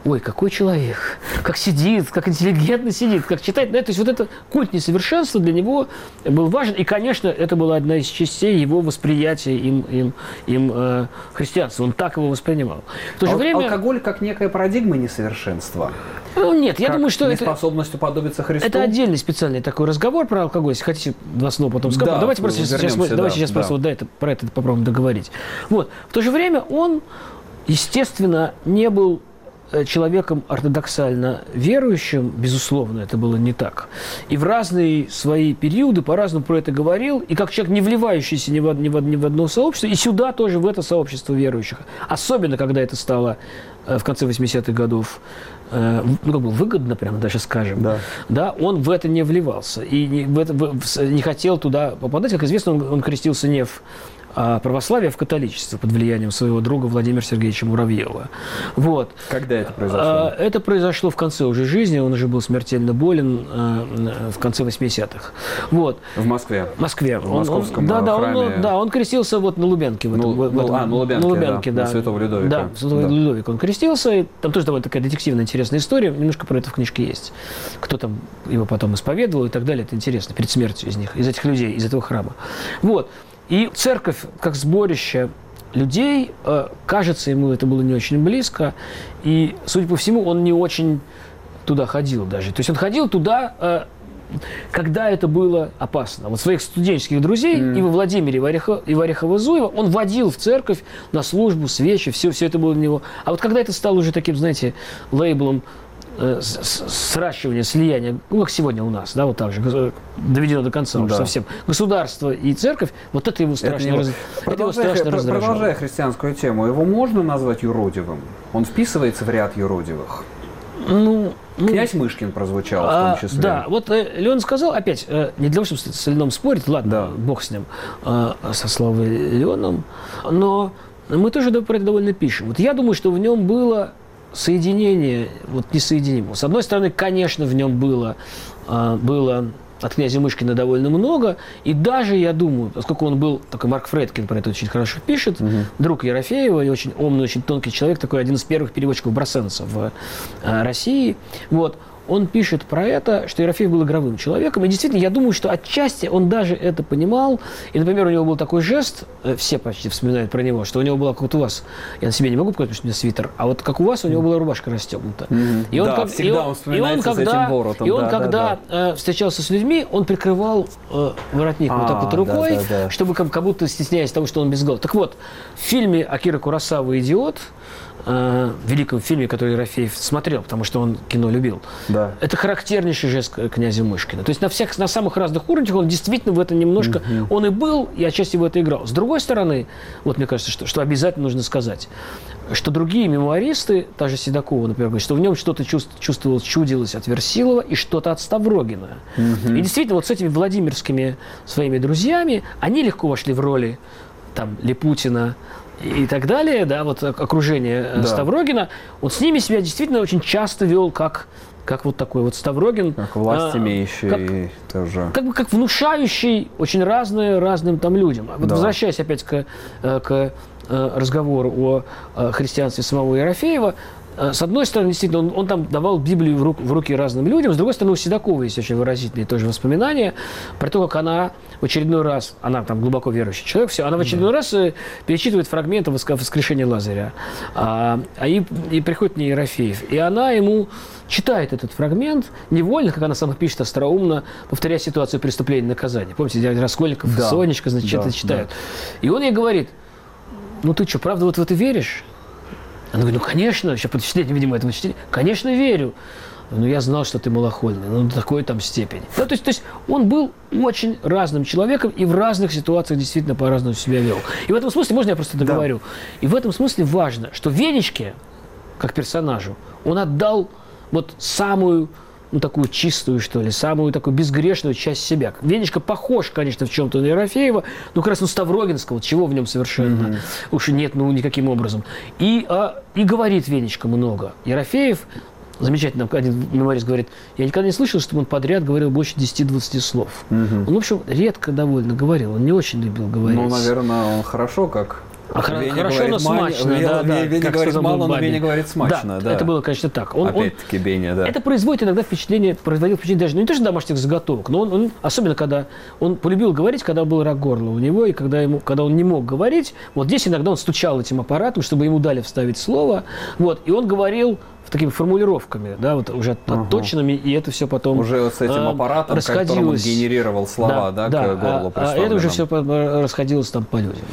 Speaker 3: ой, какой человек, как сидит, как интеллигентно сидит, как читает. Да, то есть вот это культ несовершенства для него был важен. И, конечно, это была одна из частей его восприятия им, им, им э, христианства. Он так его воспринимал. В то же
Speaker 1: Ал-
Speaker 3: время...
Speaker 1: Алкоголь как некая парадигма несовершенства.
Speaker 3: Ну, нет, я
Speaker 1: как
Speaker 3: думаю, что это...
Speaker 1: неспособность уподобиться Христу.
Speaker 3: Это отдельный специальный такой разговор про алкоголь. Если хотите, два слова потом скажу.
Speaker 1: Да,
Speaker 3: давайте просто сейчас,
Speaker 1: вернемся,
Speaker 3: мы,
Speaker 1: да,
Speaker 3: давайте сейчас
Speaker 1: да.
Speaker 3: просто вот до это, про это попробуем договорить. Вот. В то же время он, естественно, не был человеком ортодоксально верующим, безусловно, это было не так. И в разные свои периоды по-разному про это говорил, и как человек, не вливающийся ни в, ни в, ни в одно сообщество, и сюда тоже, в это сообщество верующих. Особенно, когда это стало в конце восьмидесятых годов, ну, как бы выгодно, прямо даже скажем,
Speaker 1: Да.
Speaker 3: Да, он в это не вливался и не, в это, в, не хотел туда попадать. Как известно, он, он крестился не в а, православие, а в католичество под влиянием своего друга Владимира Сергеевича Муравьева. Вот.
Speaker 1: Когда это произошло?
Speaker 3: А, это произошло в конце уже жизни, он уже был смертельно болен а, в конце восьмидесятых. Вот.
Speaker 1: В Москве?
Speaker 3: В Москве.
Speaker 1: В
Speaker 3: Он-
Speaker 1: московском
Speaker 3: он, да, да,
Speaker 1: храме.
Speaker 3: он, да, он крестился вот на Лубянке. В этом,
Speaker 1: Ну,
Speaker 3: в
Speaker 1: ну,
Speaker 3: этом-
Speaker 1: а, на Лубянке,
Speaker 3: на Лубянке,
Speaker 1: да,
Speaker 3: да.
Speaker 1: на Святого Людовика.
Speaker 3: Да, Святого
Speaker 1: Да.
Speaker 3: Людовика он крестился. И там тоже довольно такая детективная, интересная история. Немножко про это в книжке есть. Кто там его потом исповедовал и так далее. Это интересно. Перед смертью из них, из этих людей, из этого храма. Вот. И церковь, как сборище людей, э, кажется, ему это было не очень близко. И, судя по всему, он не очень туда ходил даже. То есть он ходил туда, э, когда это было опасно. Вот своих студенческих друзей mm. и во Владимире, и в Орехо- и в Орехово-Зуево он водил в церковь на службу, свечи, все, все это было для него. А вот когда это стало уже таким, знаете, лейблом э, с- с- сращивания, слияния, ну, как сегодня у нас, да, вот так же, гос- доведено до конца уже
Speaker 1: Да.
Speaker 3: совсем, государство и церковь, вот это его страшно,
Speaker 1: не-
Speaker 3: раз- это его
Speaker 1: Продолжая,
Speaker 3: страшно
Speaker 1: про-
Speaker 3: раздражало.
Speaker 1: продолжая христианскую тему, его можно назвать юродивым? Он вписывается в ряд юродивых?
Speaker 3: Ну, ну,
Speaker 1: Князь Мышкин прозвучал
Speaker 3: А,
Speaker 1: в том числе.
Speaker 3: да, вот э, Леон сказал, опять, э, не для того, чтобы с Леоном спорить, ладно,
Speaker 1: Да.
Speaker 3: бог с ним, э, со Славой Леоном, но мы тоже да- про это довольно пишем. Вот я думаю, что в нем было соединение, вот несоединимого. С одной стороны, конечно, в нем было, э, было от князя Мышкина довольно много, и даже, я думаю, поскольку он был, такой Марк Фредкин про это очень хорошо пишет, друг Ерофеева, и очень умный, очень тонкий человек, такой один из первых переводчиков Брасенса в э, России, вот, он пишет про это, что Ерофеев был игровым человеком, и действительно, я думаю, что отчасти он даже это понимал, и, например, у него был такой жест, э, все почти вспоминают про него, что у него была, как вот у вас, я на себе не могу показать, потому что у меня свитер, а вот как у вас, у него была рубашка расстегнута. И
Speaker 1: Да,
Speaker 3: как-
Speaker 1: всегда
Speaker 3: и
Speaker 1: он вспоминается с
Speaker 3: когда,
Speaker 1: этим воротом,
Speaker 3: И он,
Speaker 1: да, да,
Speaker 3: когда э, встречался с людьми, он прикрывал э, воротник вот так
Speaker 1: А,
Speaker 3: вот рукой,
Speaker 1: да, да, да.
Speaker 3: чтобы как, как будто стесняясь того, что он без головы. Так вот, в фильме Акира Куросава «Идиот», э, великом фильме, который Ерофеев смотрел, потому что он кино любил,
Speaker 1: Да.
Speaker 3: это характернейший жест к- князя Мышкина. То есть на, всех, на самых разных уровнях он действительно в это немножко, он и был, и отчасти в это играл. С другой стороны, вот мне кажется, что, что обязательно нужно сказать, что другие мемуаристы, та же Седокова, например, говорят, что в нем что-то чувств- чувствовалось, чудилось от Версилова и что-то от Ставрогина. И действительно, вот с этими владимирскими своими друзьями, они легко вошли в роли там Липутина и так далее, да, вот ок- окружение э,
Speaker 1: Да.
Speaker 3: Ставрогина, он с ними себя действительно очень часто вел как, как вот такой вот Ставрогин.
Speaker 1: Как власть
Speaker 3: а,
Speaker 1: имеющий
Speaker 3: как-
Speaker 1: тоже.
Speaker 3: как бы как внушающий очень разные разным там людям. Вот
Speaker 1: Да.
Speaker 3: возвращаясь опять к, э, к э, разговору о э, христианстве самого Ерофеева, э, с одной стороны, действительно, он, он там давал Библию в, рук- в руки разным людям, с другой стороны, у Седокова есть очень выразительные тоже воспоминания про то, как она в очередной раз, она там глубоко верующий человек, все, она в очередной раз э, перечитывает фрагменты воск- воскрешения Лазаря, а, а и, и приходит мне Ерофеев, и она ему читает этот фрагмент невольно, как она сама пишет остроумно, повторяя ситуацию преступления и наказания. Помните, дядя Раскольников,
Speaker 1: Да.
Speaker 3: Сонечка, значит,
Speaker 1: Да,
Speaker 3: это читают. И он ей говорит: ну ты что, правда вот в это веришь? Она говорит: ну конечно, еще под впечатлением, видимо, этого чтения, конечно, верю. Ну, я знал, что ты малохольный, ну, до такой там степени. Ну, то есть, то есть он был очень разным человеком и в разных ситуациях действительно по-разному себя вел. И в этом смысле, можно я просто договорю? И в этом смысле важно, что Венечке, как персонажу, он отдал вот самую, ну, такую чистую, что ли, самую такую безгрешную часть себя. Венечка похож, конечно, в чем-то на Ерофеева, но как раз ну, Ставрогинского, чего в нем совершенно mm-hmm. уж нет, ну, никаким образом. И, а, и говорит Венечка много. Ерофеев, замечательно, один мемуарист говорит, я никогда не слышал, чтобы он подряд говорил больше десяти-двадцати слов. Mm-hmm. Он, в общем, редко довольно говорил, он не очень любил говорить.
Speaker 1: Ну, наверное, он хорошо как
Speaker 3: А
Speaker 1: Веня
Speaker 3: хорошо,
Speaker 1: говорит
Speaker 3: но смачно.
Speaker 1: мало,
Speaker 3: Да, да,
Speaker 1: Веня
Speaker 3: как
Speaker 1: говорит
Speaker 3: сказал
Speaker 1: мало, но
Speaker 3: Бабин.
Speaker 1: Веня говорит смачно.
Speaker 3: Да,
Speaker 1: Да,
Speaker 3: это было, конечно, так. Он, он,
Speaker 1: Опять-таки Веня, да.
Speaker 3: это производит иногда впечатление, производил впечатление даже ну, не то, что домашних заготовок, но он, он, особенно когда он полюбил говорить, когда был рак горла у него, и когда, ему, когда он не мог говорить, вот здесь иногда он стучал этим аппаратом, чтобы ему дали вставить слово, вот, и он говорил такими формулировками, да, вот уже uh-huh. отточенными, и это все потом
Speaker 1: уже вот с этим аппаратом, которым он генерировал слова, да, да, да к горлу
Speaker 3: а, а это уже все расходилось там по людям.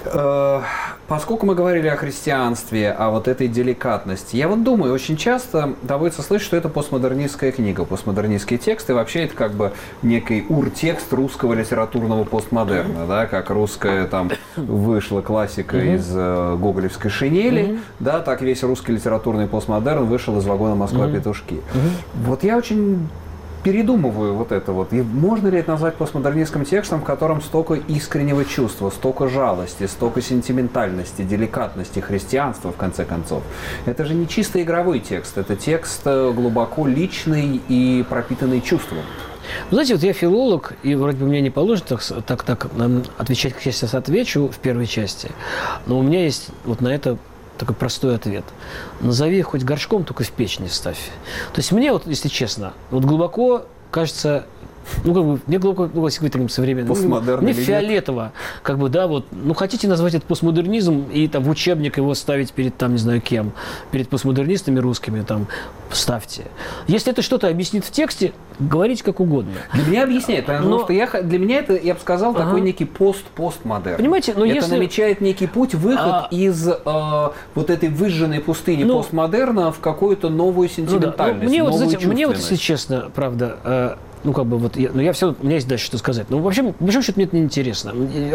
Speaker 1: Uh, поскольку мы говорили о христианстве, о вот этой деликатности, я вот думаю, очень часто доводится слышать, что это постмодернистская книга, постмодернистский текст, и вообще это как бы некий уртекст русского литературного постмодерна, да, как русская там вышла классика uh-huh. из uh, гоголевской шинели, uh-huh. да, так весь русский литературный постмодерн вышел из вагона «Москва-петушки». Mm-hmm. Вот я очень передумываю вот это вот. И можно ли это назвать постмодернистским текстом, в котором столько искреннего чувства, столько жалости, столько сентиментальности, деликатности, христианства, в конце концов? Это же не чисто игровой текст, это текст глубоко личный и пропитанный чувством.
Speaker 3: Вы знаете, вот я филолог, и вроде бы мне не положено так, так, так отвечать, как я сейчас отвечу в первой части, но у меня есть вот на это такой простой ответ. Назови хоть горшком, только в печь не ставь. То есть мне, вот, если честно, вот глубоко кажется, ну, как бы, мне глубоко, ну, если говорить таким современным,
Speaker 1: постмодерн
Speaker 3: мне фиолетово, как бы, да, вот, ну, хотите назвать это постмодернизм и там в учебник его ставить перед, там, не знаю кем, перед постмодернистами русскими, там, ставьте. Если это что-то объяснит в тексте, говорите как угодно.
Speaker 1: Для меня объясняет, потому но... что я, для меня это, я бы сказал, ага. такой некий пост-постмодерн.
Speaker 3: Понимаете, но
Speaker 1: это
Speaker 3: если...
Speaker 1: намечает некий путь, выход а... из э, вот этой выжженной пустыни ну... постмодерна в какую-то новую сентиментальность, ну, да. ну, мне,
Speaker 3: вот,
Speaker 1: новую
Speaker 3: знаете, мне вот, если честно, правда, э, ну, как бы, вот, я, ну, я все, у меня есть дальше что сказать. Ну, вообще, в большом счете, мне это не интересно.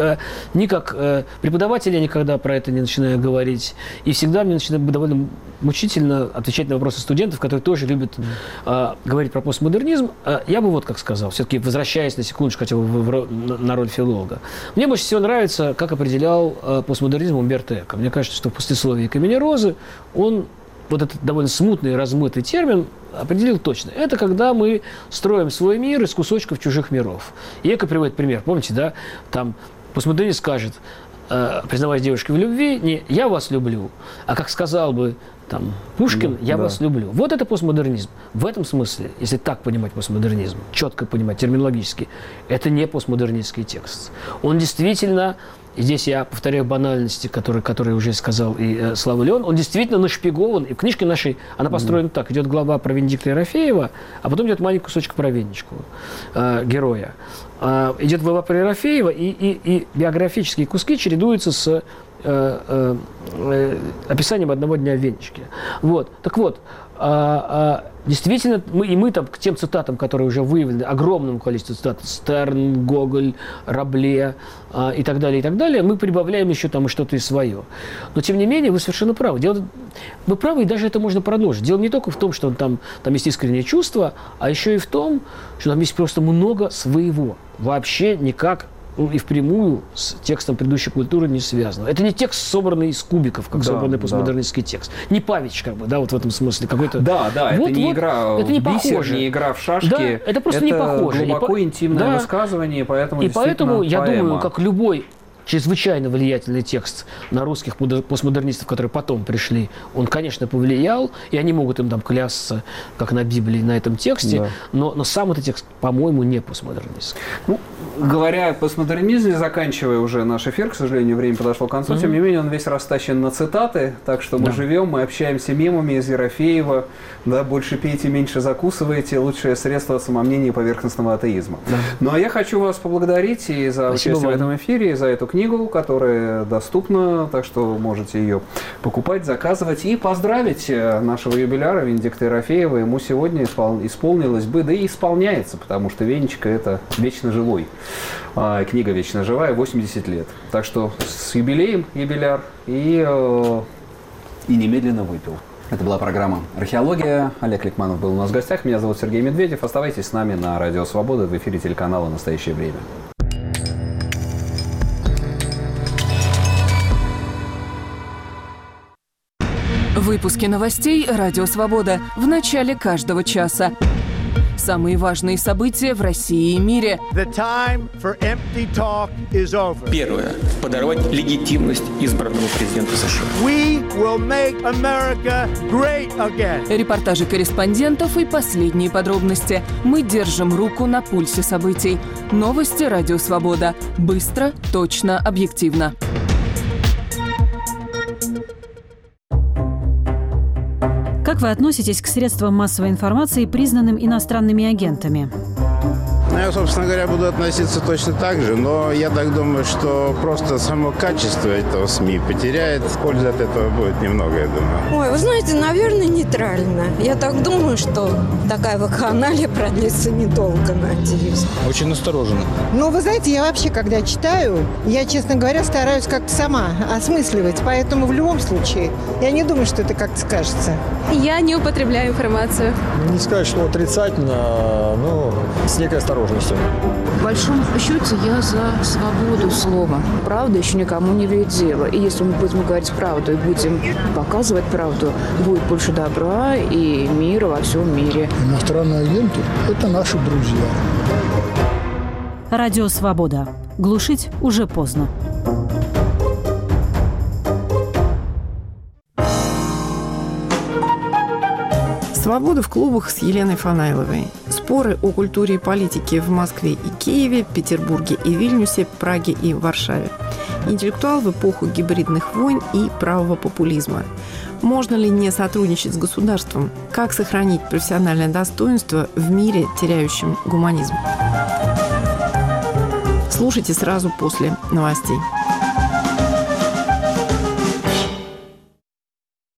Speaker 3: Ни как э, преподаватель я никогда про это не начинаю говорить. И всегда мне начинает довольно мучительно отвечать на вопросы студентов, которые тоже любят э, говорить про постмодернизм. Э, я бы вот как сказал, все-таки возвращаясь на секундочку хотя бы в, в, на, на роль филолога. Мне больше всего нравится, как определял э, постмодернизм Умберто Эко. Мне кажется, что в послесловии «Камени розы» он вот этот довольно смутный, размытый термин определил точно. Это когда мы строим свой мир из кусочков чужих миров. И Эко приводит пример. Помните, да? Там постмодернист скажет, э, признаваясь девушке в любви, не «я вас люблю», а как сказал бы там, Пушкин, «я да. вас люблю». Вот это постмодернизм. В этом смысле, если так понимать постмодернизм, четко понимать терминологически, это не постмодернистский текст. Он действительно... И здесь я повторяю банальности, которые, которые уже сказал и э, Слава Леон. Он действительно нашпигован. И в книжке нашей она построена mm-hmm. так. Идет глава про Венедикта Ерофеева, а потом идет маленький кусочек про Венечку, э, героя. Э, идет глава про Ерофеева, и, и, и биографические куски чередуются с э, э, э, описанием одного дня Венечки. Вот. Так вот, а, а, действительно, мы, и мы там к тем цитатам, которые уже выявлены, огромному количеству цитат, Стерн, Гоголь, Рабле а, и так далее, и так далее, мы прибавляем еще там и что-то и свое. Но, тем не менее, вы совершенно правы. Дело, вы правы, и даже это можно продолжить. Дело не только в том, что там, там есть искреннее чувство, а еще и в том, что там есть просто много своего. Вообще никак ну, и впрямую с текстом предыдущей культуры не связано. Это не текст, собранный из кубиков, как да, собранный постмодернистский да. текст. Не Павич, как бы, да, вот в этом смысле. Какой-то...
Speaker 1: Да, да,
Speaker 3: вот,
Speaker 1: это не
Speaker 3: вот,
Speaker 1: игра
Speaker 3: это не
Speaker 1: в бисер,
Speaker 3: похоже.
Speaker 1: не игра в шашки.
Speaker 3: Да, это просто
Speaker 1: это
Speaker 3: не похоже.
Speaker 1: глубоко
Speaker 3: и
Speaker 1: интимное
Speaker 3: да.
Speaker 1: высказывание, поэтому
Speaker 3: И поэтому, я
Speaker 1: поэма.
Speaker 3: думаю, как любой чрезвычайно влиятельный текст на русских постмодернистов, которые потом пришли, он, конечно, повлиял, и они могут им там клясться, как на Библии, на этом тексте, да. но, но сам этот текст, по-моему, не постмодернистский.
Speaker 1: Ну, говоря о постмодернизме, заканчивая уже наш эфир, к сожалению, время подошло к концу, mm-hmm. тем не менее, он весь растащен на цитаты, так что мы да. живем, мы общаемся мемами из Ерофеева, да, больше пейте, меньше закусывайте, лучшее средство самомнения и поверхностного атеизма. Да. Ну, а я хочу вас поблагодарить и за Спасибо участие вам. в этом эфире, и за эту книгу, которая доступна, так что можете ее покупать, заказывать и поздравить нашего юбиляра Венедикта Ерофеева. Ему сегодня исполнилось бы, да и исполняется, потому что Венечка – это вечно живой. А, книга «Вечно живая», восемьдесят лет. Так что с юбилеем, юбиляр, и, и немедленно выпил. Это была программа «Археология». Олег Ликманов был у нас в гостях. Меня зовут Сергей Медведев. Оставайтесь с нами на Радио Свобода в эфире телеканала «Настоящее время».
Speaker 7: Выпуски новостей «Радио Свобода» в начале каждого часа. Самые важные события в России и мире.
Speaker 8: Первое. Подорвать легитимность избранного президента США.
Speaker 7: Репортажи корреспондентов и последние подробности. Мы держим руку на пульсе событий. Новости «Радио Свобода». Быстро, точно, объективно.
Speaker 9: Как вы относитесь к средствам массовой информации, признанным иностранными агентами?
Speaker 10: Ну, я, собственно говоря, буду относиться точно так же, но я так думаю, что просто само качество этого СМИ потеряет. Пользы от этого будет немного, я думаю.
Speaker 11: Ой, вы знаете, наверное, нейтрально. Я так думаю, что такая вакханалия продлится недолго, надеюсь.
Speaker 12: Очень настороженно.
Speaker 13: Ну, вы знаете, я вообще, когда читаю, я, честно говоря, стараюсь как-то сама осмысливать. Поэтому в любом случае, я не думаю, что это как-то скажется.
Speaker 14: Я не употребляю информацию.
Speaker 12: Не сказать, что отрицательно, но с некой осторожностью.
Speaker 15: В большом счете я за свободу слова. Правда еще никому не имеет дела. И если мы будем говорить правду и будем показывать правду, будет больше добра и мира во всем мире.
Speaker 16: Иностранные агенты – это наши друзья.
Speaker 9: Радио «Свобода». Глушить уже поздно.
Speaker 17: «Свобода» в клубах с Еленой Фанайловой. Споры о культуре и политике в Москве и Киеве, Петербурге и Вильнюсе, Праге и Варшаве. Интеллектуал в эпоху гибридных войн и правого популизма. Можно ли не сотрудничать с государством? Как сохранить профессиональное достоинство в мире, теряющем гуманизм? Слушайте сразу после новостей.